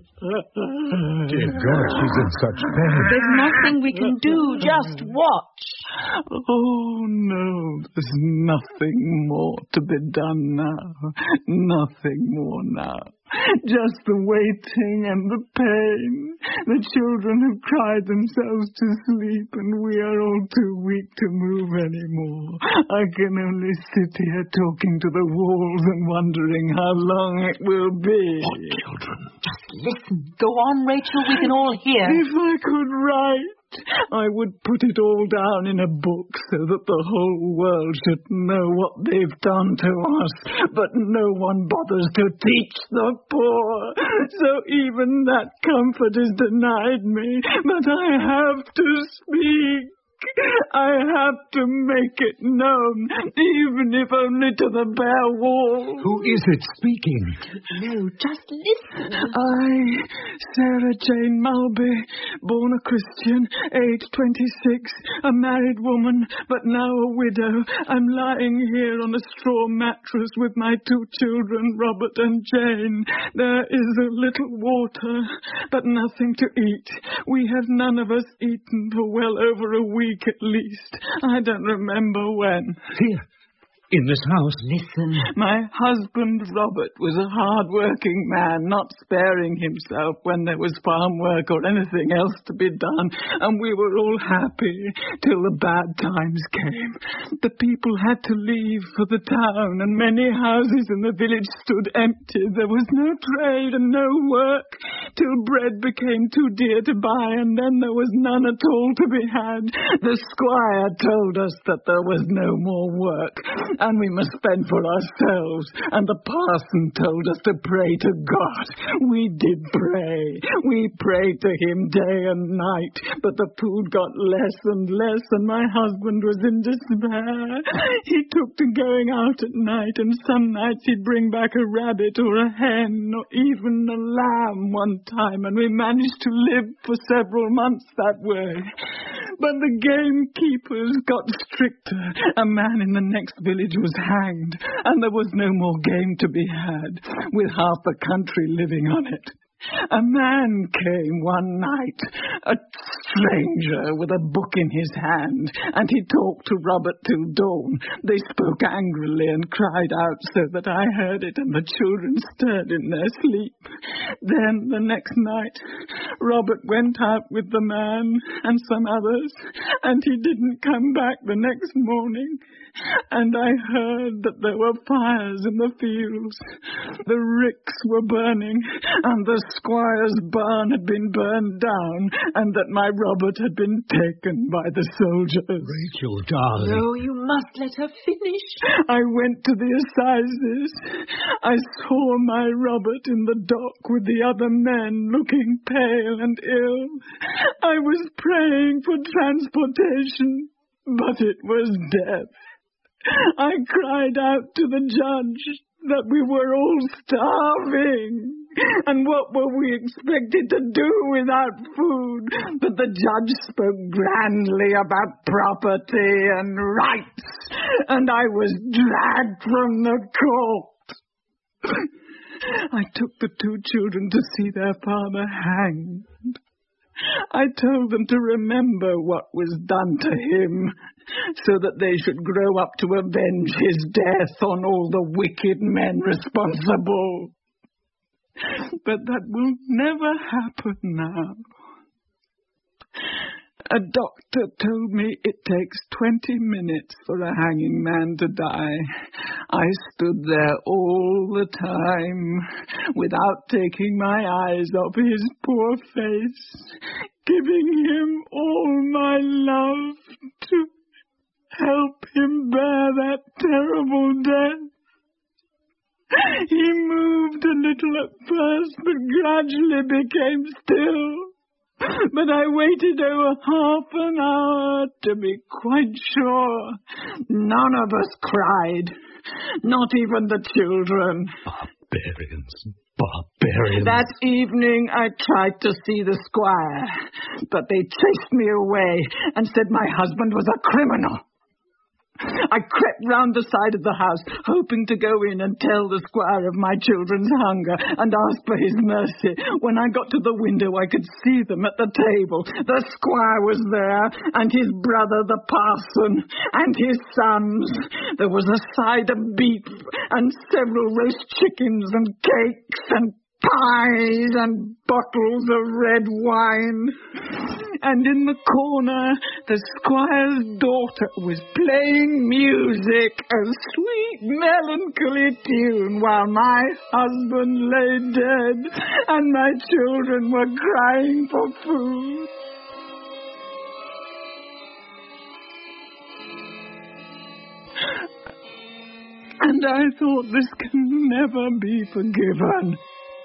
Dear God, she's in such pain. There's nothing we can do. Just watch. Oh, no, there's nothing more to be done now. Nothing more now. Just the waiting and the pain. The children have cried themselves to sleep and we are all too weak to move anymore. I can only sit here talking to the walls and wondering how long it will be. What children? Just listen. Go on, Rachel. We can all hear. If I could write, I would put it all down in a book so that the whole world should know what they've done to us. But no one bothers to teach the poor. So even that comfort is denied me. But I have to speak. I have to make it known, even if only to the bare walls. Who is it speaking? No, just listen. I, Sarah Jane Mulby, born a Christian, age 26, a married woman, but now a widow. I'm lying here on a straw mattress with my 2 children, Robert and Jane. There is a little water, but nothing to eat. We have none of us eaten for well over a week at least. I don't remember when. Here, in this house. Listen. My husband, Robert, was a hard-working man, not sparing himself when there was farm work or anything else to be done, and we were all happy till the bad times came. The people had to leave for the town, and many houses in the village stood empty. There was no trade and no work, till bread became too dear to buy, and then there was none at all to be had. The squire told us that there was no more work, and we must spend for ourselves. And the parson told us to pray to God. We did pray. We prayed to him day and night. But the food got less and less, and my husband was in despair. He took to going out at night, and some nights he'd bring back a rabbit or a hen or even a lamb one time, and we managed to live for several months that way. But the gamekeepers got stricter. A man in the next village was hanged, and there was no more game to be had, with half the country living on it. A man came one night, a stranger with a book in his hand, and he talked to Robert till dawn. They spoke angrily and cried out so that I heard it, and the children stirred in their sleep. Then, the next night, Robert went out with the man and some others, and he didn't come back the next morning. And I heard that there were fires in the fields. The ricks were burning, and the squire's barn had been burned down, and that my Robert had been taken by the soldiers. Rachel, darling. No, you must let her finish. I went to the assizes. I saw my Robert in the dock with the other men, looking pale and ill. I was praying for transportation, but it was death. I cried out to the judge that we were all starving, and what were we expected to do without food? But the judge spoke grandly about property and rights, and I was dragged from the court. I took the 2 children to see their father hanged. I told them to remember what was done to him, so that they should grow up to avenge his death on all the wicked men responsible. But that will never happen now. A doctor told me it takes 20 minutes for a hanging man to die. I stood there all the time, without taking my eyes off his poor face, giving him all my love to help him bear that terrible death. He moved a little at first, but gradually became still. But I waited over half an hour to be quite sure. None of us cried, not even the children. Barbarians. That evening I tried to see the squire, but they chased me away and said my husband was a criminal. I crept round the side of the house, hoping to go in and tell the squire of my children's hunger and ask for his mercy. When I got to the window, I could see them at the table. The squire was there, and his brother, the parson, and his sons. There was a side of beef, and several roast chickens, and cakes, and pies, and bottles of red wine. And in the corner, the squire's daughter was playing music, a sweet, melancholy tune, while my husband lay dead, and my children were crying for food. And I thought, this can never be forgiven.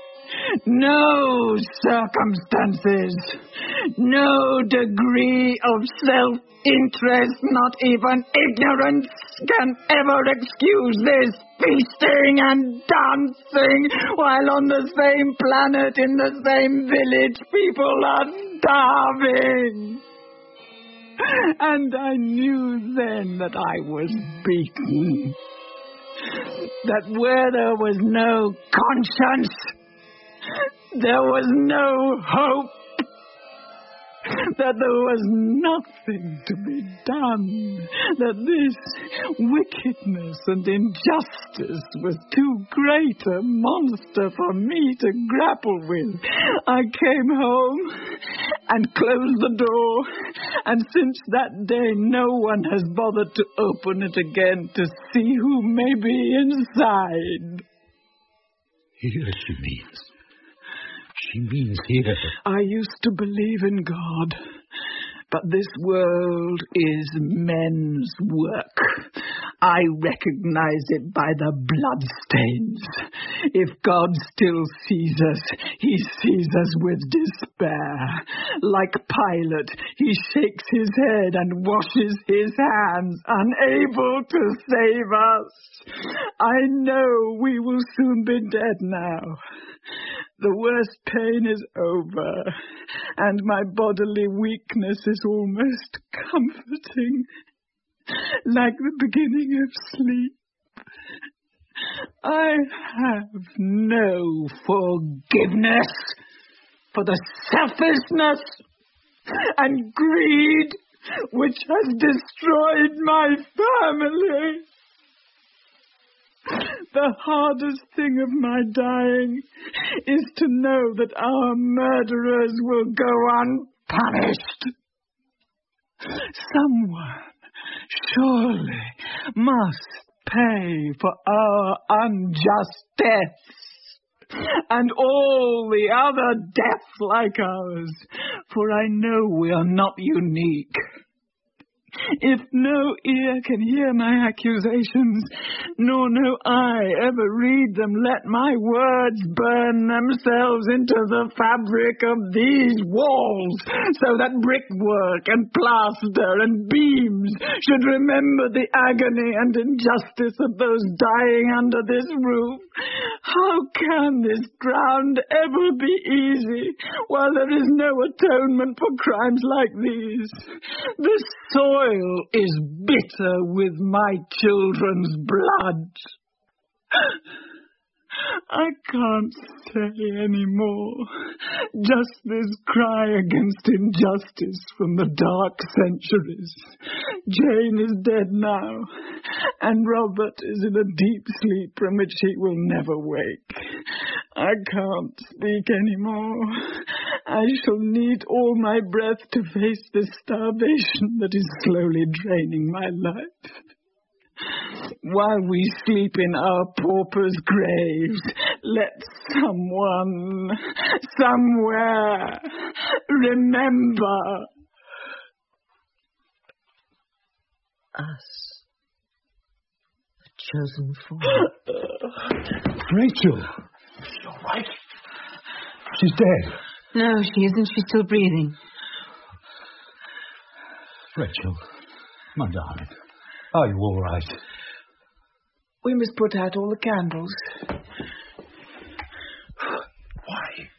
No circumstances, no degree of self-interest, not even ignorance, can ever excuse this feasting and dancing while on the same planet, in the same village, people are starving. And I knew then that I was beaten, that where there was no conscience, there was no hope, that there was nothing to be done, that this wickedness and injustice was too great a monster for me to grapple with. I came home and closed the door, and since that day no one has bothered to open it again to see who may be inside. Here she means. She means here. I used to believe in God, but this world is men's work. I recognize it by the bloodstains. If God still sees us, he sees us with despair. Like Pilate, he shakes his head and washes his hands, unable to save us. I know we will soon be dead now. The worst pain is over, and my bodily weakness is almost comforting, like the beginning of sleep. I have no forgiveness for the selfishness and greed which has destroyed my family. The hardest thing of my dying is to know that our murderers will go unpunished. Someone surely must pay for our unjust deaths and all the other deaths like ours, for I know we are not unique. If no ear can hear my accusations, nor no eye ever read them, let my words burn themselves into the fabric of these walls, so that brickwork and plaster and beams should remember the agony and injustice of those dying under this roof. How can this ground ever be easy, while there is no atonement for crimes like these? The soil is bitter with my children's blood. I can't say any more. Just this cry against injustice from the dark centuries. Jane is dead now, and Robert is in a deep sleep from which he will never wake. I can't speak any more. I shall need all my breath to face this starvation that is slowly draining my life. While we sleep in our paupers' graves, let someone, somewhere, remember us. The chosen four. Rachel! You're right. She's dead. No, she isn't. She's still breathing. Rachel, my darling, are you all right? We must put out all the candles. Why?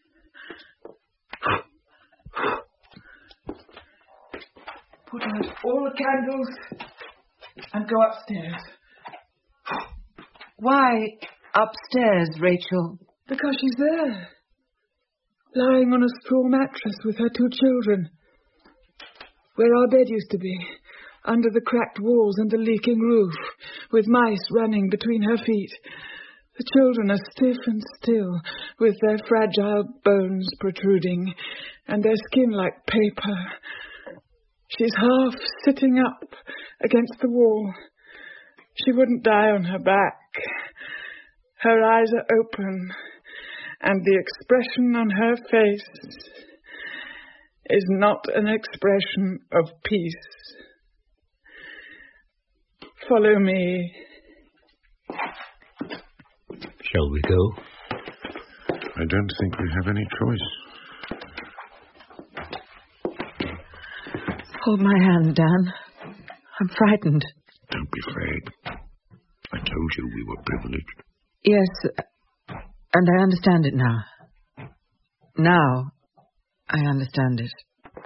Put out all the candles and go upstairs. Why upstairs, Rachel? Because she's there, lying on a straw mattress with her 2 children, where our bed used to be, under the cracked walls and the leaking roof, with mice running between her feet. The children are stiff and still, with their fragile bones protruding, and their skin like paper. She's half sitting up against the wall. She wouldn't die on her back. Her eyes are open, and the expression on her face is not an expression of peace. Follow me. Shall we go? I don't think we have any choice. Hold my hand, Dan. I'm frightened. Don't be afraid. I told you we were privileged. Yes, and I understand it now. Now, I understand it.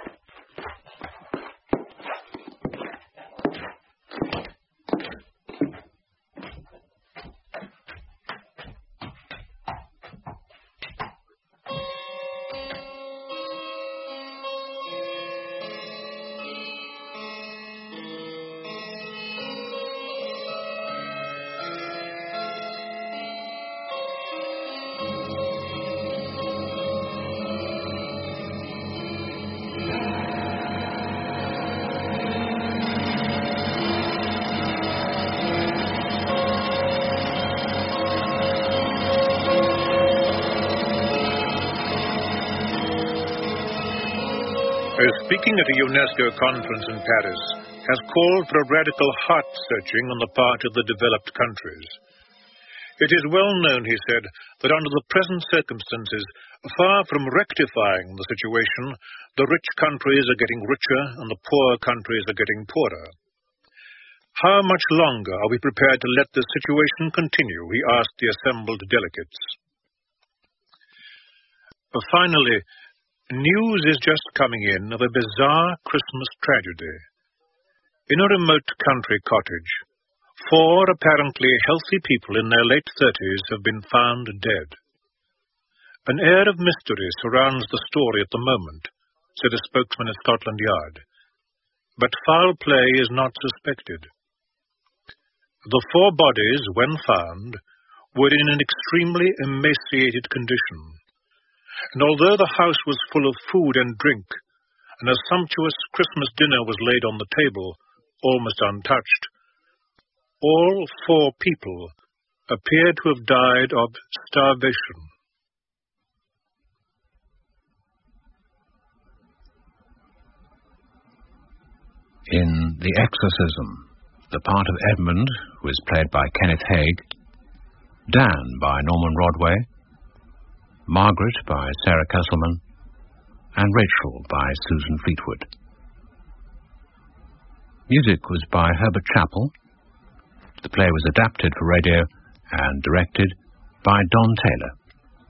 Speaking at a UNESCO conference in Paris, has called for a radical heart-searching on the part of the developed countries. It is well known, he said, that under the present circumstances, far from rectifying the situation, the rich countries are getting richer and the poor countries are getting poorer. How much longer are we prepared to let this situation continue, he asked the assembled delegates. Finally, news is just coming in of a bizarre Christmas tragedy. In a remote country cottage, 4 apparently healthy people in their late 30s have been found dead. An air of mystery surrounds the story at the moment, said a spokesman at Scotland Yard. But foul play is not suspected. The 4 bodies, when found, were in an extremely emaciated condition. And although the house was full of food and drink, and a sumptuous Christmas dinner was laid on the table, almost untouched, all 4 people appeared to have died of starvation. In The Exorcism, the part of Edmund was played by Kenneth Haig, Dan by Norman Rodway, Margaret by Sarah Kesselman, and Rachel by Susan Fleetwood. Music was by Herbert Chappell. The play was adapted for radio and directed by Don Taylor.